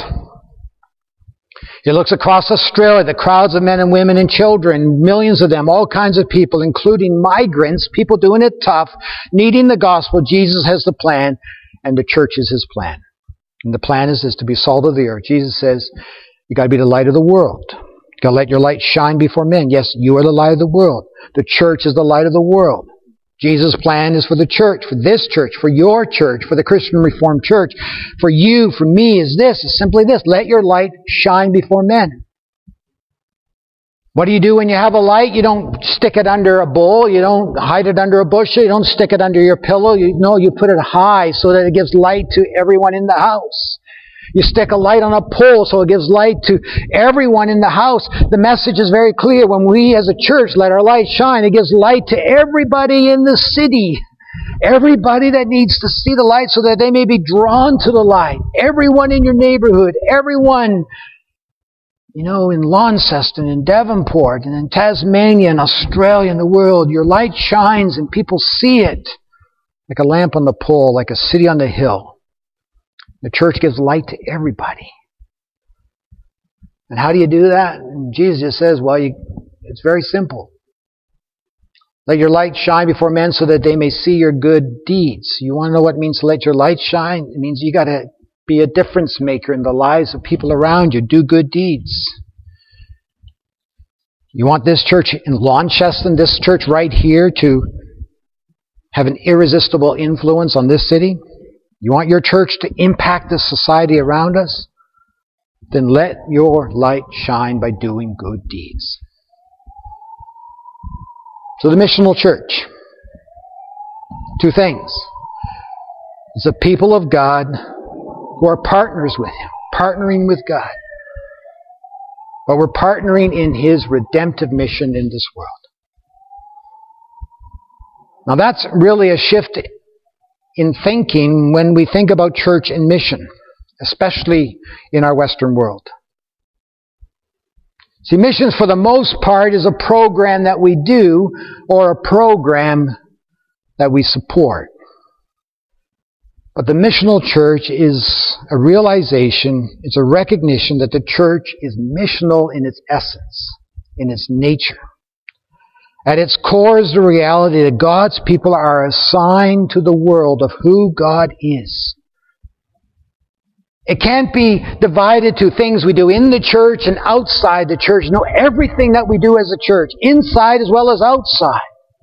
He looks across Australia, the crowds of men and women and children, millions of them, all kinds of people, including migrants, people doing it tough, needing the gospel. Jesus has the plan, and the church is his plan. And the plan is, is to be salt of the earth. Jesus says, you got to be the light of the world. You got to let your light shine before men. Yes, you are the light of the world. The church is the light of the world. Jesus' plan is for the church, for this church, for your church, for the Christian Reformed Church. For you, for me, is this, is simply this. Let your light shine before men. What do you do when you have a light? You don't stick it under a bowl. You don't hide it under a bushel. You don't stick it under your pillow. You, no, you put it high so that it gives light to everyone in the house. You stick a light on a pole so it gives light to everyone in the house. The message is very clear. When we as a church let our light shine, it gives light to everybody in the city. Everybody that needs to see the light so that they may be drawn to the light. Everyone in your neighborhood. Everyone, you know, in Launceston, in Devonport, and in Tasmania, and Australia, and the world. Your light shines and people see it like a lamp on the pole, like a city on the hill. The church gives light to everybody. And how do you do that? And Jesus says, well, you, it's very simple. Let your light shine before men so that they may see your good deeds. You want to know what it means to let your light shine? It means you got to be a difference maker in the lives of people around you. Do good deeds. You want this church in Launceston, this church right here, to have an irresistible influence on this city? You want your church to impact the society around us? Then let your light shine by doing good deeds. So the missional church. Two things. It's a people of God who are partners with Him. Partnering with God. But we're partnering in His redemptive mission in this world. Now that's really a shift in thinking when we think about church and mission, especially in our Western world. See, missions for the most part is a program that we do or a program that we support. But the missional church is a realization, it's a recognition that the church is missional in its essence, in its nature. At its core is the reality that God's people are a sign to the world of who God is. It can't be divided to things we do in the church and outside the church. No, everything that we do as a church, inside as well as outside,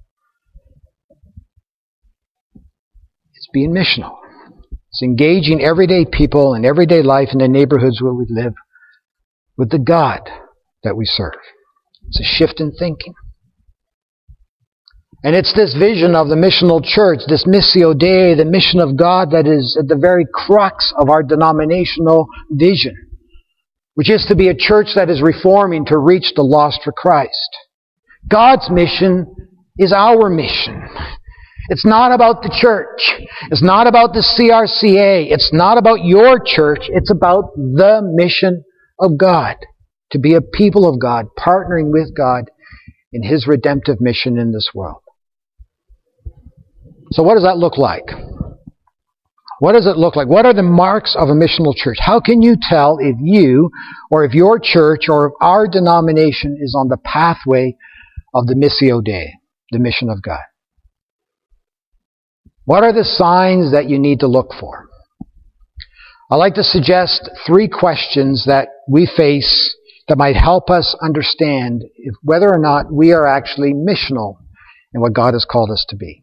it's being missional. It's engaging everyday people in everyday life in the neighborhoods where we live with the God that we serve. It's a shift in thinking. And it's this vision of the missional church, this Missio Dei, the mission of God, that is at the very crux of our denominational vision, which is to be a church that is reforming to reach the lost for Christ. God's mission is our mission. It's not about the church. It's not about the C R C A. It's not about your church. It's about the mission of God, to be a people of God, partnering with God in His redemptive mission in this world. So what does that look like? What does it look like? What are the marks of a missional church? How can you tell if you, or if your church, or if our denomination is on the pathway of the Missio Dei, the mission of God? What are the signs that you need to look for? I'd like to suggest three questions that we face that might help us understand if, whether or not we are actually missional in what God has called us to be.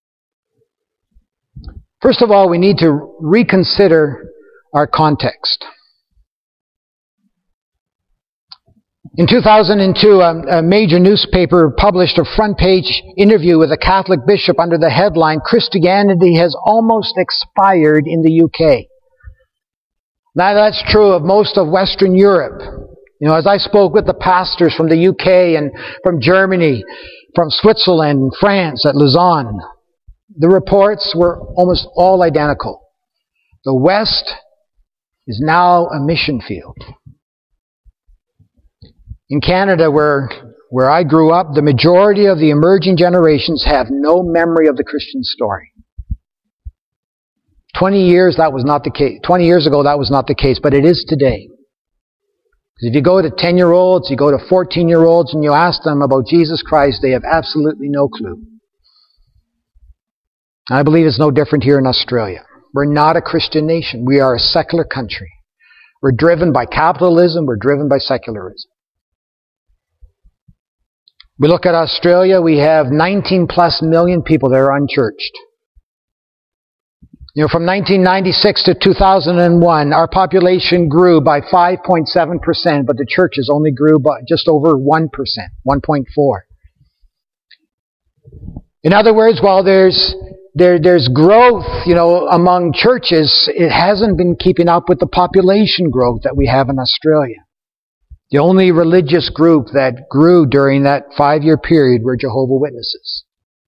First of all, we need to reconsider our context. In two thousand two, a, a major newspaper published a front-page interview with a Catholic bishop under the headline, "Christianity has almost expired in the U K." Now that's true of most of Western Europe. You know, as I spoke with the pastors from the U K and from Germany, from Switzerland, France, at Lausanne, the reports were almost all identical. The West is now a mission field. In Canada, where, where I grew up, the majority of the emerging generations have no memory of the Christian story. Twenty years, that was not the case. Twenty years ago, that was not the case, but it is today. Because if you go to ten-year-olds, you go to fourteen-year-olds, and you ask them about Jesus Christ, they have absolutely no clue. I believe it's no different here in Australia. We're not a Christian nation. We are a secular country. We're driven by capitalism. We're driven by secularism. We look at Australia, we have nineteen plus million people that are unchurched. You know, from nineteen ninety-six to two thousand one, our population grew by five point seven percent, but the churches only grew by just over one percent, one point four. In other words, while there's there, there's growth, you know, among churches, it hasn't been keeping up with the population growth that we have in Australia. The only religious group that grew during that five-year period were Jehovah's Witnesses.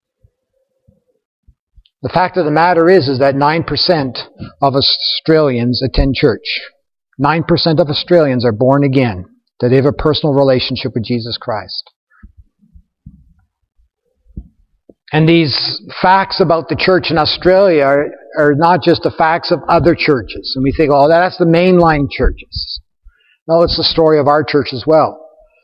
The fact of the matter is, is that nine percent of Australians attend church. nine percent of Australians are born again, that they have a personal relationship with Jesus Christ. And these facts about the church in Australia are, are not just the facts of other churches. And we think, oh, that's the mainline churches. No, it's the story of our church as well.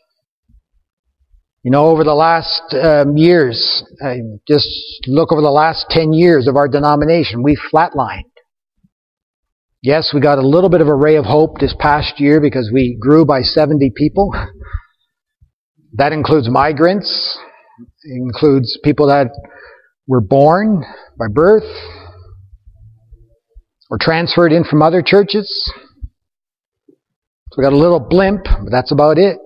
You know, over the last um, years, uh, just look over the last ten years of our denomination, we flatlined. Yes, we got a little bit of a ray of hope this past year because we grew by seventy people. That includes migrants. It includes people that were born by birth or transferred in from other churches. So we got a little blimp, but that's about it.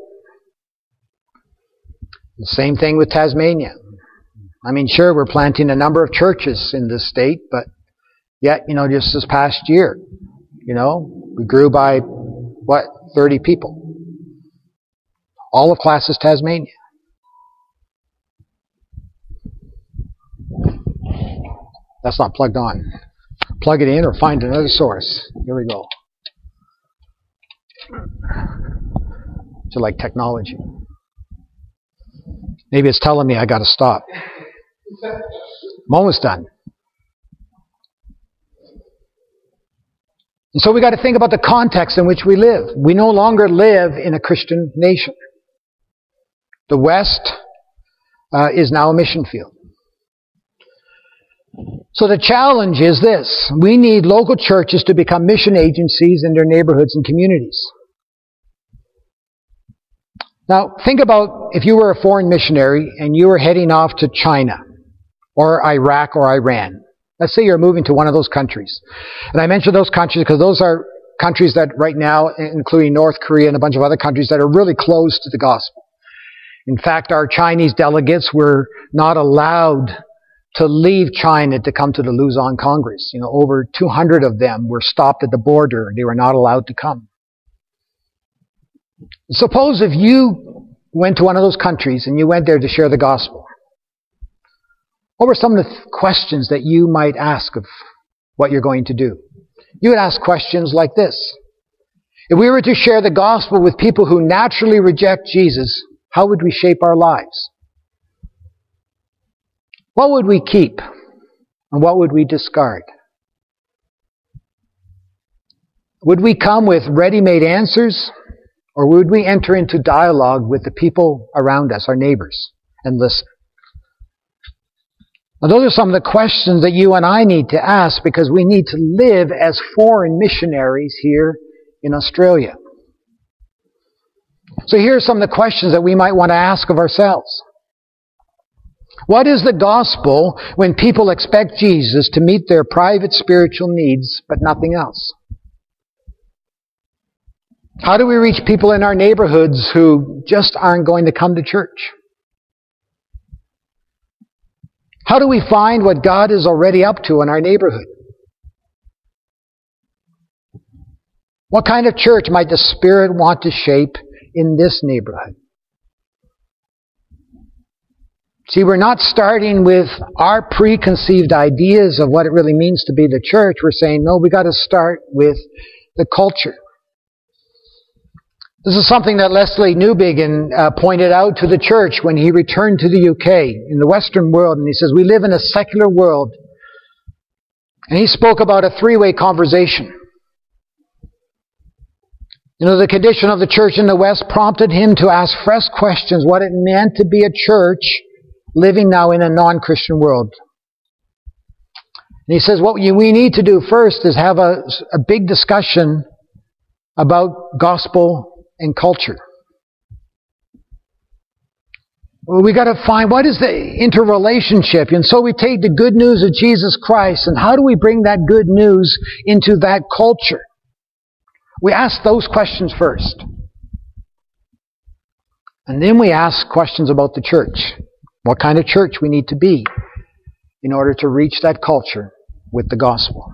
The same thing with Tasmania. I mean, sure, we're planting a number of churches in this state, but yet, you know, just this past year, you know, we grew by, what, thirty people. All of Classis Tasmania. That's not plugged on. Plug it in or find another source. Here we go. So like technology. Maybe it's telling me I got to stop. I'm almost done. And so we got to think about the context in which we live. We no longer live in a Christian nation. The West uh, is now a mission field. So the challenge is this. We need local churches to become mission agencies in their neighborhoods and communities. Now, think about if you were a foreign missionary and you were heading off to China or Iraq or Iran. Let's say you're moving to one of those countries. And I mention those countries because those are countries that right now, including North Korea and a bunch of other countries that are really close to the gospel. In fact, our Chinese delegates were not allowed to leave China to come to the Lausanne Congress. You know, over two hundred of them were stopped at the border. They were not allowed to come. Suppose if you went to one of those countries and you went there to share the gospel. What were some of the th- questions that you might ask of what you're going to do? You would ask questions like this. If we were to share the gospel with people who naturally reject Jesus, how would we shape our lives? What would we keep? And what would we discard? Would we come with ready-made answers? Or would we enter into dialogue with the people around us, our neighbors, and listen? Now, those are some of the questions that you and I need to ask because we need to live as foreign missionaries here in Australia. So here are some of the questions that we might want to ask of ourselves. What is the gospel when people expect Jesus to meet their private spiritual needs but nothing else? How do we reach people in our neighborhoods who just aren't going to come to church? How do we find what God is already up to in our neighborhood? What kind of church might the Spirit want to shape in this neighborhood? See, we're not starting with our preconceived ideas of what it really means to be the church. We're saying, no, we got to start with the culture. This is something that Leslie Newbigin uh, pointed out to the church when he returned to the U K, in the Western world. And he says, we live in a secular world. And he spoke about a three-way conversation. You know, the condition of the church in the West prompted him to ask fresh questions, what it meant to be a church living now in a non-Christian world. And he says, what we need to do first is have a, a big discussion about gospel and culture. Well, we got to find what is the interrelationship. And so we take the good news of Jesus Christ, and how do we bring that good news into that culture? We ask those questions first. And then we ask questions about the church. What kind of church we need to be in order to reach that culture with the gospel.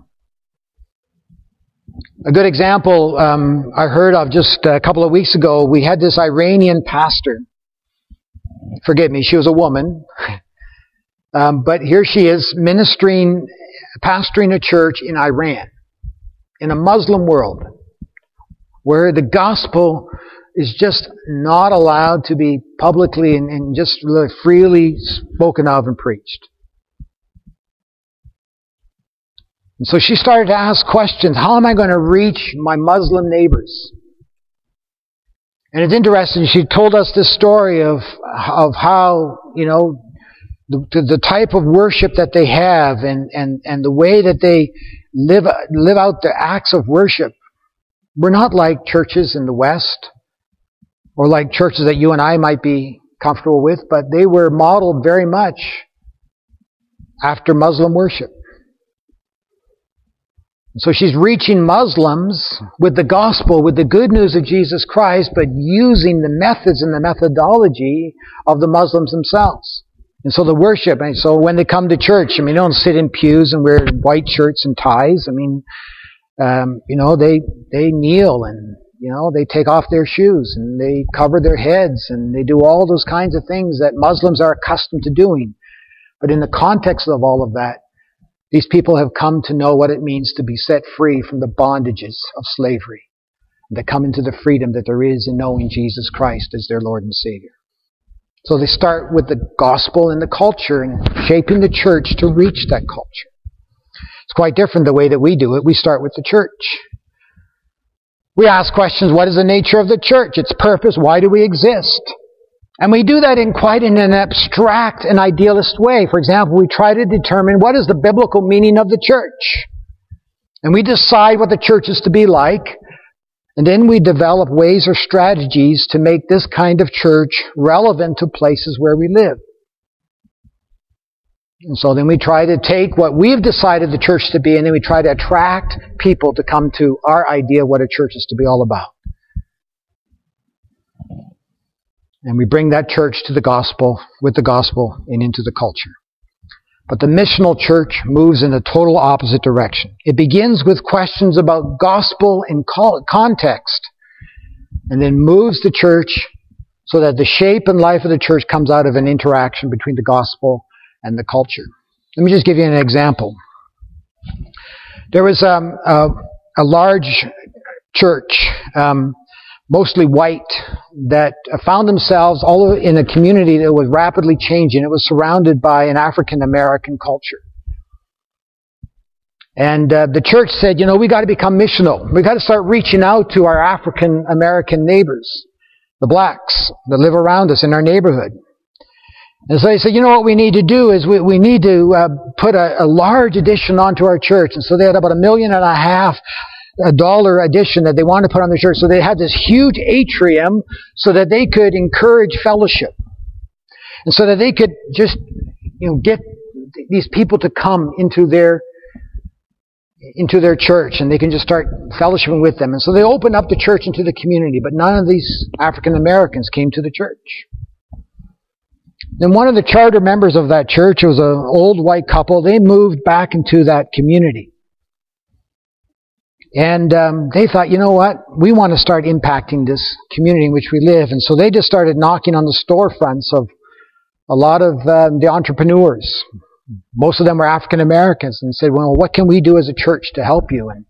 A good example um, I heard of just a couple of weeks ago, we had this Iranian pastor. Forgive me, she was a woman. Um, but here she is ministering, pastoring a church in Iran, in a Muslim world, where the gospel is just not allowed to be publicly and, and just really freely spoken of and preached. And so she started to ask questions. How am I going to reach my Muslim neighbors? And it's interesting. She told us this story of of how, you know, the, the type of worship that they have and, and, and the way that they live live out their acts of worship. We're not like churches in the West or like churches that you and I might be comfortable with, but they were modeled very much after Muslim worship. So she's reaching Muslims with the gospel, with the good news of Jesus Christ, but using the methods and the methodology of the Muslims themselves. And so the worship, and so when they come to church, I mean, they don't sit in pews and wear white shirts and ties. I mean, um, you know, they, they kneel and, you know, they take off their shoes and they cover their heads and they do all those kinds of things that Muslims are accustomed to doing. But in the context of all of that, these people have come to know what it means to be set free from the bondages of slavery. They come into the freedom that there is in knowing Jesus Christ as their Lord and Savior. So they start with the gospel and the culture and shaping the church to reach that culture. It's quite different the way that we do it. We start with the church. We ask questions, what is the nature of the church? Its purpose? Why do we exist? And we do that in quite in an abstract and idealist way. For example, we try to determine what is the biblical meaning of the church. And we decide what the church is to be like. And then we develop ways or strategies to make this kind of church relevant to places where we live. And so then we try to take what we've decided the church to be, and then we try to attract people to come to our idea of what a church is to be all about. And we bring that church to the gospel, with the gospel, and into the culture. But the missional church moves in a total opposite direction. It begins with questions about gospel and context, and then moves the church so that the shape and life of the church comes out of an interaction between the gospel and the culture. Let me just give you an example. There was um, a, a large church, um, mostly white, that found themselves all in a community that was rapidly changing. It was surrounded by an African American culture. And uh, the church said, you know, we got to become missional. We got to start reaching out to our African American neighbors, the blacks that live around us in our neighborhood. And so they said, you know what we need to do is we, we need to uh, put a, a large addition onto our church. And so they had about a million and a half a dollar addition that they wanted to put on the church. So they had this huge atrium so that they could encourage fellowship. And so that they could just, you know, get these people to come into their, into their church, and they can just start fellowshipping with them. And so they opened up the church into the community, but none of these African Americans came to the church. Then one of the charter members of that church, it was an old white couple, they moved back into that community. And um, they thought, you know what, we want to start impacting this community in which we live. And so they just started knocking on the storefronts of a lot of uh, the entrepreneurs. Most of them were African Americans, and said, well, what can we do as a church to help you? And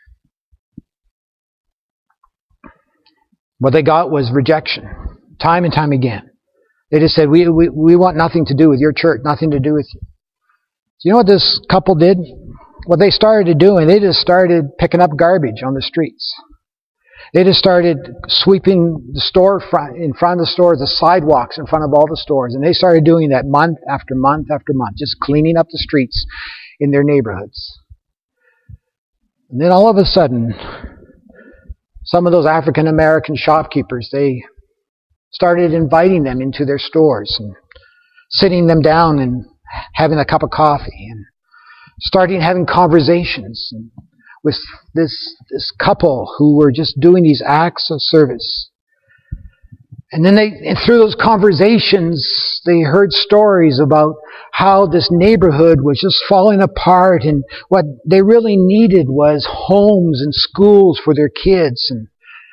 what they got was rejection, time and time again. They just said, we, we, we want nothing to do with your church, nothing to do with you. So you know what this couple did? What they started doing, they just started picking up garbage on the streets. They just started sweeping the store front, in front of the stores, the sidewalks in front of all the stores. And they started doing that month after month after month, just cleaning up the streets in their neighborhoods. And then all of a sudden, some of those African American shopkeepers, they started inviting them into their stores and sitting them down and having a cup of coffee and starting having conversations with this this couple who were just doing these acts of service. And then they, and through those conversations, they heard stories about how this neighborhood was just falling apart, and what they really needed was homes and schools for their kids. And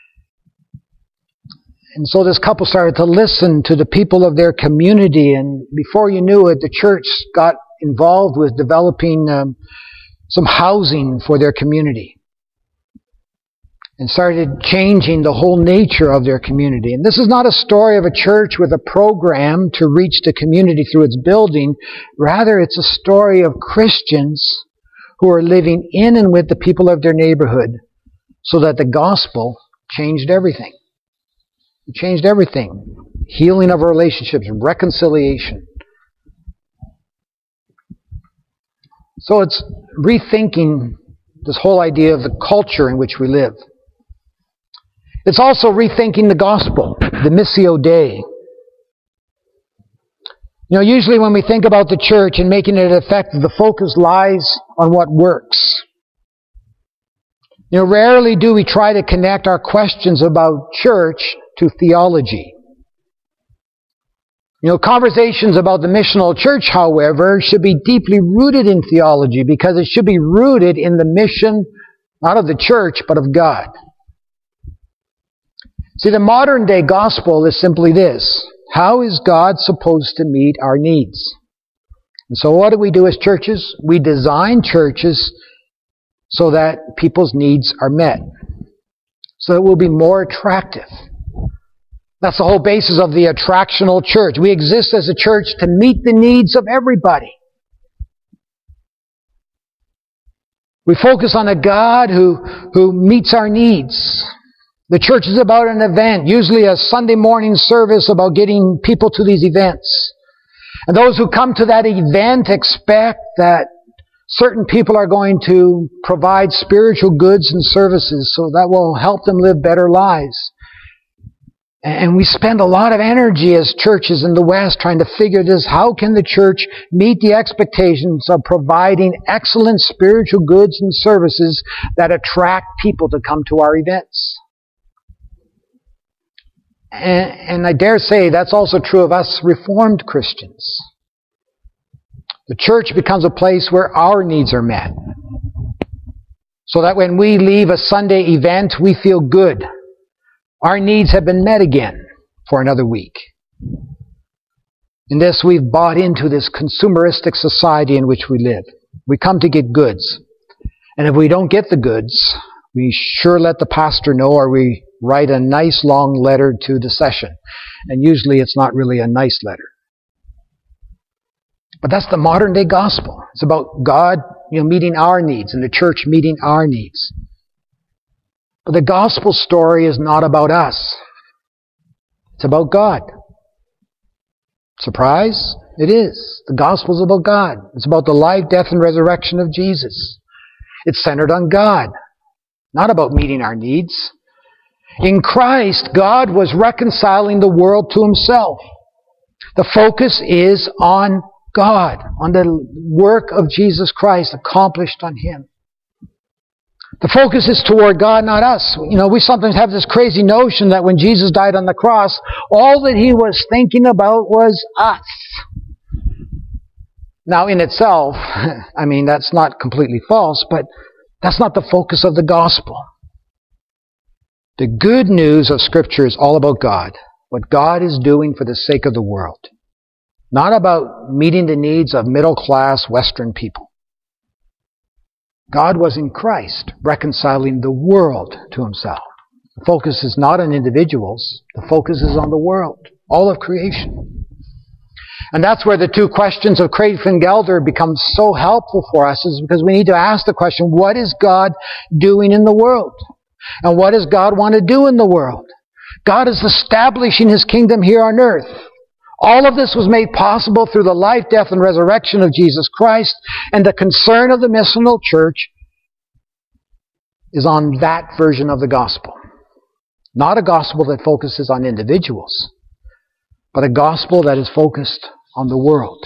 And so this couple started to listen to the people of their community, and before you knew it, the church got involved with developing um, some housing for their community and started changing the whole nature of their community. And this is not a story of a church with a program to reach the community through its building. Rather, it's a story of Christians who are living in and with the people of their neighborhood so that the gospel changed everything. It changed everything. Healing of relationships, reconciliation. So it's rethinking this whole idea of the culture in which we live. It's also rethinking the gospel, the Missio Dei. You know, usually when we think about the church and making it effective, the focus lies on what works. You know, rarely do we try to connect our questions about church to theology. You know, conversations about the missional church, however, should be deeply rooted in theology, because it should be rooted in the mission, not of the church, but of God. See, the modern day gospel is simply this: how is God supposed to meet our needs? And so what do we do as churches? We design churches so that people's needs are met, so it will be more attractive. That's the whole basis of the attractional church. We exist as a church to meet the needs of everybody. We focus on a God who, who meets our needs. The church is about an event, usually a Sunday morning service about getting people to these events. And those who come to that event expect that certain people are going to provide spiritual goods and services so that will help them live better lives. And we spend a lot of energy as churches in the West trying to figure this: how can the church meet the expectations of providing excellent spiritual goods and services that attract people to come to our events? And, and I dare say that's also true of us Reformed Christians. The church becomes a place where our needs are met, so that when we leave a Sunday event, we feel good. Our needs have been met again for another week. In this, we've bought into this consumeristic society in which we live. We come to get goods. And if we don't get the goods, we sure let the pastor know, or we write a nice long letter to the session. And usually it's not really a nice letter. But that's the modern day gospel. It's about God, you know, meeting our needs and the church meeting our needs. But the gospel story is not about us. It's about God. Surprise? It is. The gospel is about God. It's about the life, death, and resurrection of Jesus. It's centered on God, not about meeting our needs. In Christ, God was reconciling the world to Himself. The focus is on God, on the work of Jesus Christ accomplished on Him. The focus is toward God, not us. You know, we sometimes have this crazy notion that when Jesus died on the cross, all that he was thinking about was us. Now, in itself, I mean, that's not completely false, but that's not the focus of the gospel. The good news of Scripture is all about God, what God is doing for the sake of the world, not about meeting the needs of middle-class Western people. God was in Christ, reconciling the world to himself. The focus is not on individuals. The focus is on the world, all of creation. And that's where the two questions of Craig Gelder become so helpful for us, is because we need to ask the question, what is God doing in the world? And what does God want to do in the world? God is establishing his kingdom here on earth. All of this was made possible through the life, death, and resurrection of Jesus Christ, and the concern of the missional church is on that version of the gospel. Not a gospel that focuses on individuals, but a gospel that is focused on the world.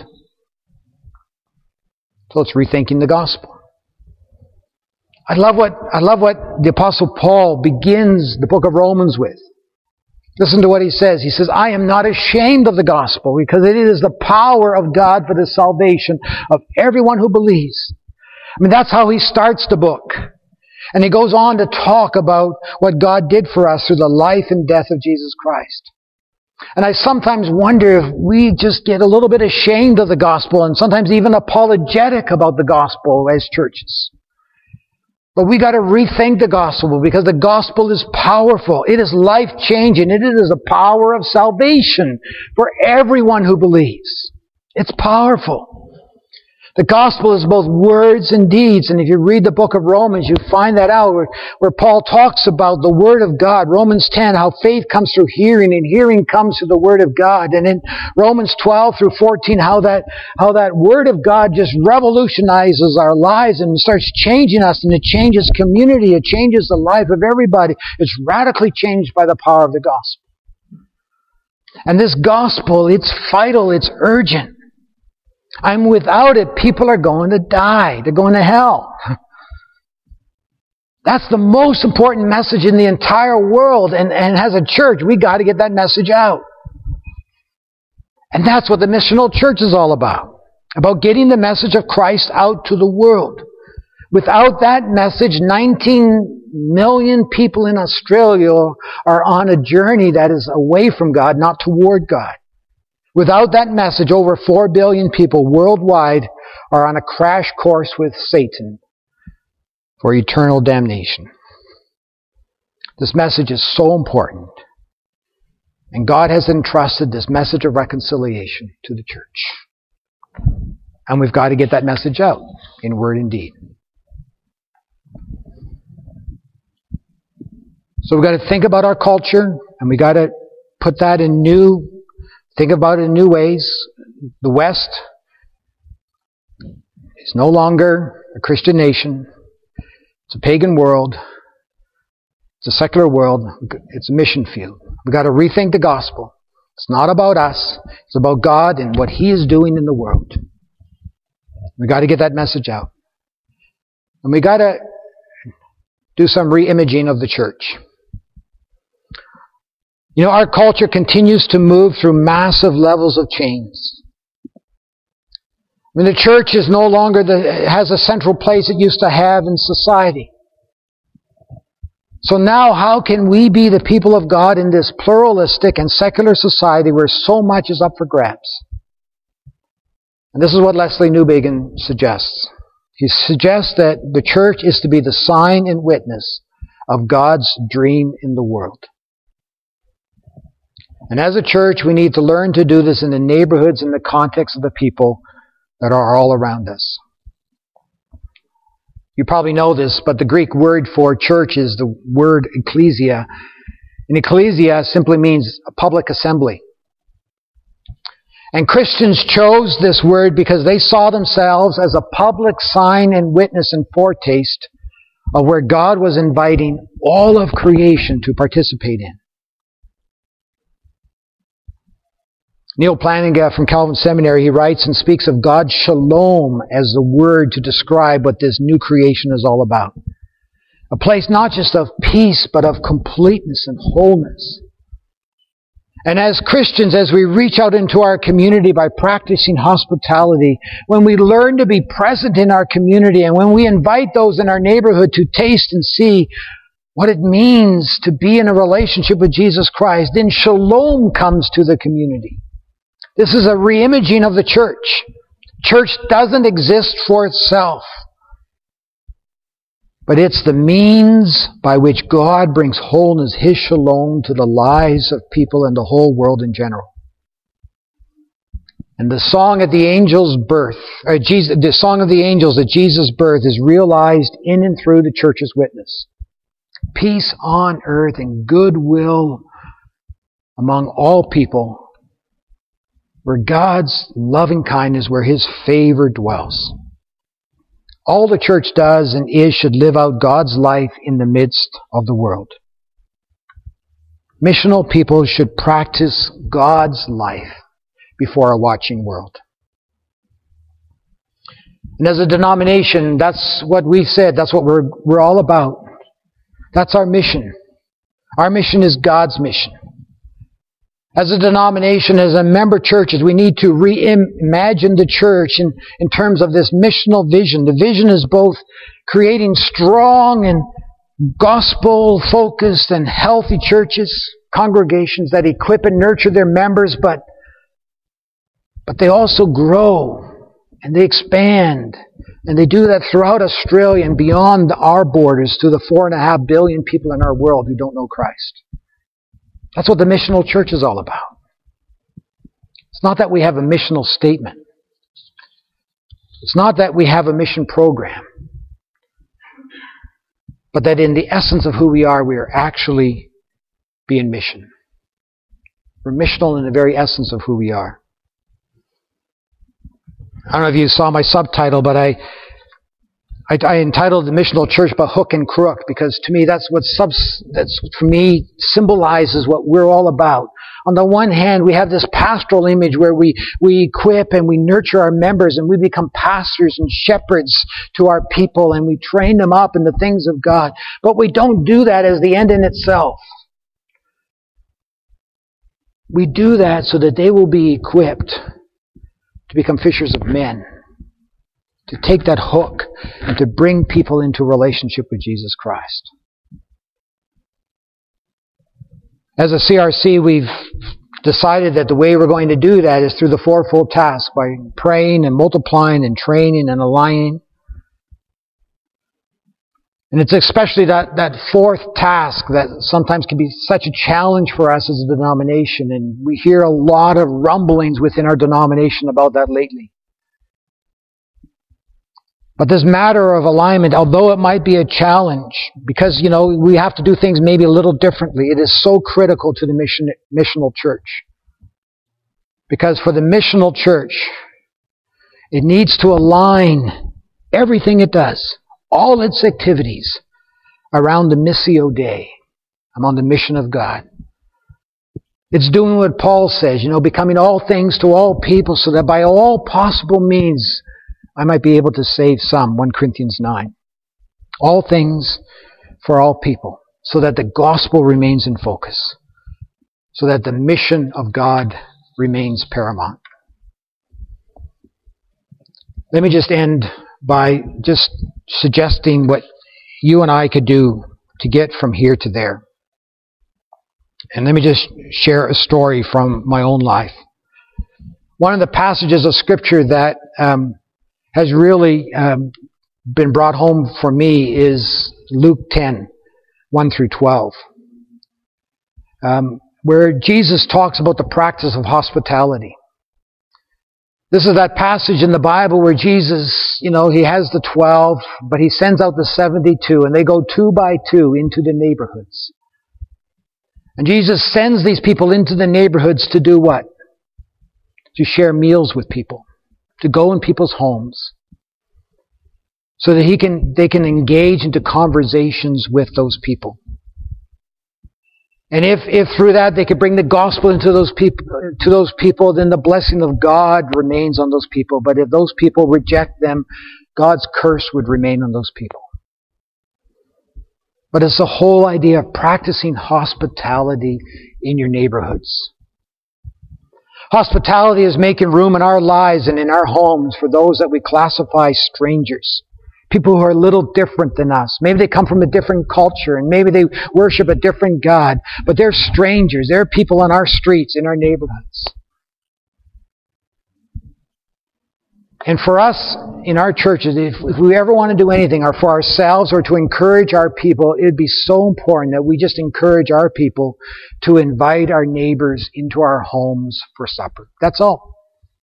So it's rethinking the gospel. I love what, I love what the Apostle Paul begins the book of Romans with. Listen to what he says. He says, I am not ashamed of the gospel, because it is the power of God for the salvation of everyone who believes. I mean, that's how he starts the book. And he goes on to talk about what God did for us through the life and death of Jesus Christ. And I sometimes wonder if we just get a little bit ashamed of the gospel, and sometimes even apologetic about the gospel as churches. But we got to rethink the gospel, because the gospel is powerful. It is life-changing. It is a power of salvation for everyone who believes. It's powerful. The gospel is both words and deeds. And if you read the book of Romans, you find that out where, where Paul talks about the word of God. Romans ten, how faith comes through hearing, and hearing comes through the word of God. And in Romans twelve through fourteen, how that, how that word of God just revolutionizes our lives and starts changing us, and it changes community. It changes the life of everybody. It's radically changed by the power of the gospel. And this gospel, it's vital, it's urgent. I'm without it, people are going to die. They're going to hell. That's the most important message in the entire world. And, and as a church, we got to get that message out. And that's what the missional church is all about. About getting the message of Christ out to the world. Without that message, nineteen million people in Australia are on a journey that is away from God, not toward God. Without that message, over four billion people worldwide are on a crash course with Satan for eternal damnation. This message is so important. And God has entrusted this message of reconciliation to the church. And we've got to get that message out in word and deed. So we've got to think about our culture, and we've got to put that in new Think about it in new ways. The West is no longer a Christian nation. It's a pagan world. It's a secular world. It's a mission field. We've got to rethink the gospel. It's not about us. It's about God and what He is doing in the world. We've got to get that message out. And we've got to do some re-imaging of the church. You know, our culture continues to move through massive levels of change. I mean, the church is no longer the, has a central place it used to have in society. So now, how can we be the people of God in this pluralistic and secular society where so much is up for grabs? And this is what Leslie Newbigin suggests. He suggests that the church is to be the sign and witness of God's dream in the world. And as a church, we need to learn to do this in the neighborhoods and the context of the people that are all around us. You probably know this, but the Greek word for church is the word ecclesia. And ecclesia simply means a public assembly. And Christians chose this word because they saw themselves as a public sign and witness and foretaste of where God was inviting all of creation to participate in. Neil Plantinga from Calvin Seminary, he writes and speaks of God's shalom as the word to describe what this new creation is all about. A place not just of peace, but of completeness and wholeness. And as Christians, as we reach out into our community by practicing hospitality, when we learn to be present in our community, and when we invite those in our neighborhood to taste and see what it means to be in a relationship with Jesus Christ, then shalom comes to the community. This is a reimaging of the church. Church doesn't exist for itself, but it's the means by which God brings wholeness, His shalom, to the lives of people and the whole world in general. And the song at the angel's birth, or Jesus, the song of the angels at Jesus' birth is realized in and through the church's witness. Peace on earth and goodwill among all people, where God's loving kindness, where His favor dwells. All the church does and is should live out God's life in the midst of the world. Missional people should practice God's life before a watching world. And as a denomination, that's what we've said. That's what we're, we're all about. That's our mission. Our mission is God's mission. As a denomination, as a member churches, we need to reimagine the church in, in terms of this missional vision. The vision is both creating strong and gospel-focused and healthy churches, congregations that equip and nurture their members, but, but they also grow and they expand. And they do that throughout Australia and beyond our borders to the four and a half billion people in our world who don't know Christ. That's what the missional church is all about. It's not that we have a missional statement. It's not that we have a mission program. But that in the essence of who we are, we are actually being mission. We're missional in the very essence of who we are. I don't know if you saw my subtitle, but I I, I entitled the missional church by hook and crook, because to me that's what subs, that's for me symbolizes what we're all about. On the one hand, we have this pastoral image where we, we equip and we nurture our members and we become pastors and shepherds to our people and we train them up in the things of God. But we don't do that as the end in itself. We do that so that they will be equipped to become fishers of men. To take that hook and to bring people into relationship with Jesus Christ. As a C R C, we've decided that the way we're going to do that is through the fourfold task, by praying and multiplying and training and aligning. And it's especially that, that fourth task that sometimes can be such a challenge for us as a denomination. And we hear a lot of rumblings within our denomination about that lately. But this matter of alignment, although it might be a challenge, because, you know, we have to do things maybe a little differently, it is so critical to the mission, missional church. Because for the missional church, it needs to align everything it does, all its activities, around the Missio Dei, around the mission of God. It's doing what Paul says, you know, becoming all things to all people, so that by all possible means I might be able to save some, First Corinthians nine. All things for all people, so that the gospel remains in focus, so that the mission of God remains paramount. Let me just end by just suggesting what you and I could do to get from here to there. And let me just share a story from my own life. One of the passages of Scripture that um, has really um, been brought home for me is Luke ten, one through twelve, um, where Jesus talks about the practice of hospitality. This is that passage in the Bible where Jesus, you know, He has the twelve, but He sends out the seventy-two, and they go two by two into the neighborhoods. And Jesus sends these people into the neighborhoods to do what? To share meals with people. To go in people's homes, so that he can, they can engage into conversations with those people. And if, if through that they could bring the gospel into those people, to those people, then the blessing of God remains on those people. But if those people reject them, God's curse would remain on those people. but it's the whole idea of practicing hospitality in your neighborhoods. Hospitality is making room in our lives and in our homes for those that we classify strangers. People who are a little different than us. Maybe they come from a different culture and maybe they worship a different God, but they're strangers. They're people on our streets, in our neighborhoods. And for us, in our churches, if, if we ever want to do anything, or for ourselves or to encourage our people, it would be so important that we just encourage our people to invite our neighbors into our homes for supper. That's all.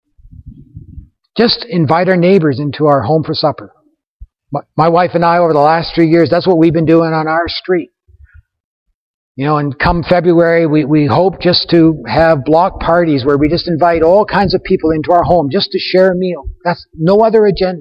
Just invite our neighbors into our home for supper. My, my wife and I, over the last three years, that's what we've been doing on our street. You know, and come February, we, we hope just to have block parties where we just invite all kinds of people into our home just to share a meal. That's no other agenda.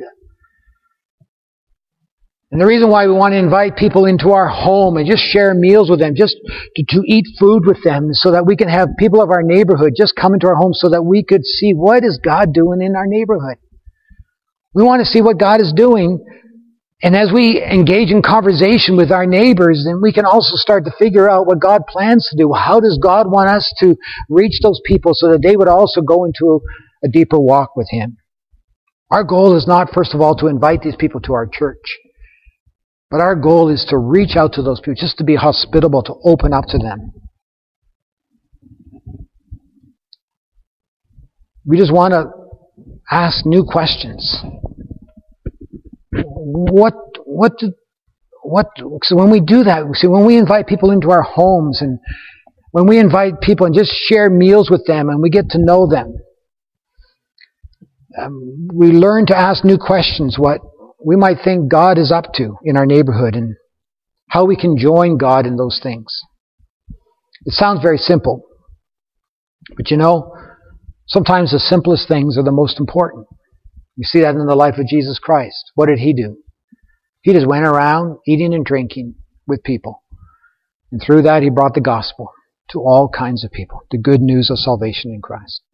And the reason why we want to invite people into our home and just share meals with them, just to, to eat food with them, so that we can have people of our neighborhood just come into our home so that we could see what is God doing in our neighborhood. We want to see what God is doing. And as we engage in conversation with our neighbors, then we can also start to figure out what God plans to do. How does God want us to reach those people so that they would also go into a, a deeper walk with Him? Our goal is not, first of all, to invite these people to our church. But our goal is to reach out to those people, just to be hospitable, to open up to them. We just want to ask new questions. What, what, what, so when we do that, see, when we invite people into our homes and when we invite people and just share meals with them and we get to know them, um, we learn to ask new questions, what we might think God is up to in our neighborhood and how we can join God in those things. It sounds very simple, but you know, sometimes the simplest things are the most important. You see that in the life of Jesus Christ. What did He do? He just went around eating and drinking with people. And through that, He brought the gospel to all kinds of people, the good news of salvation in Christ.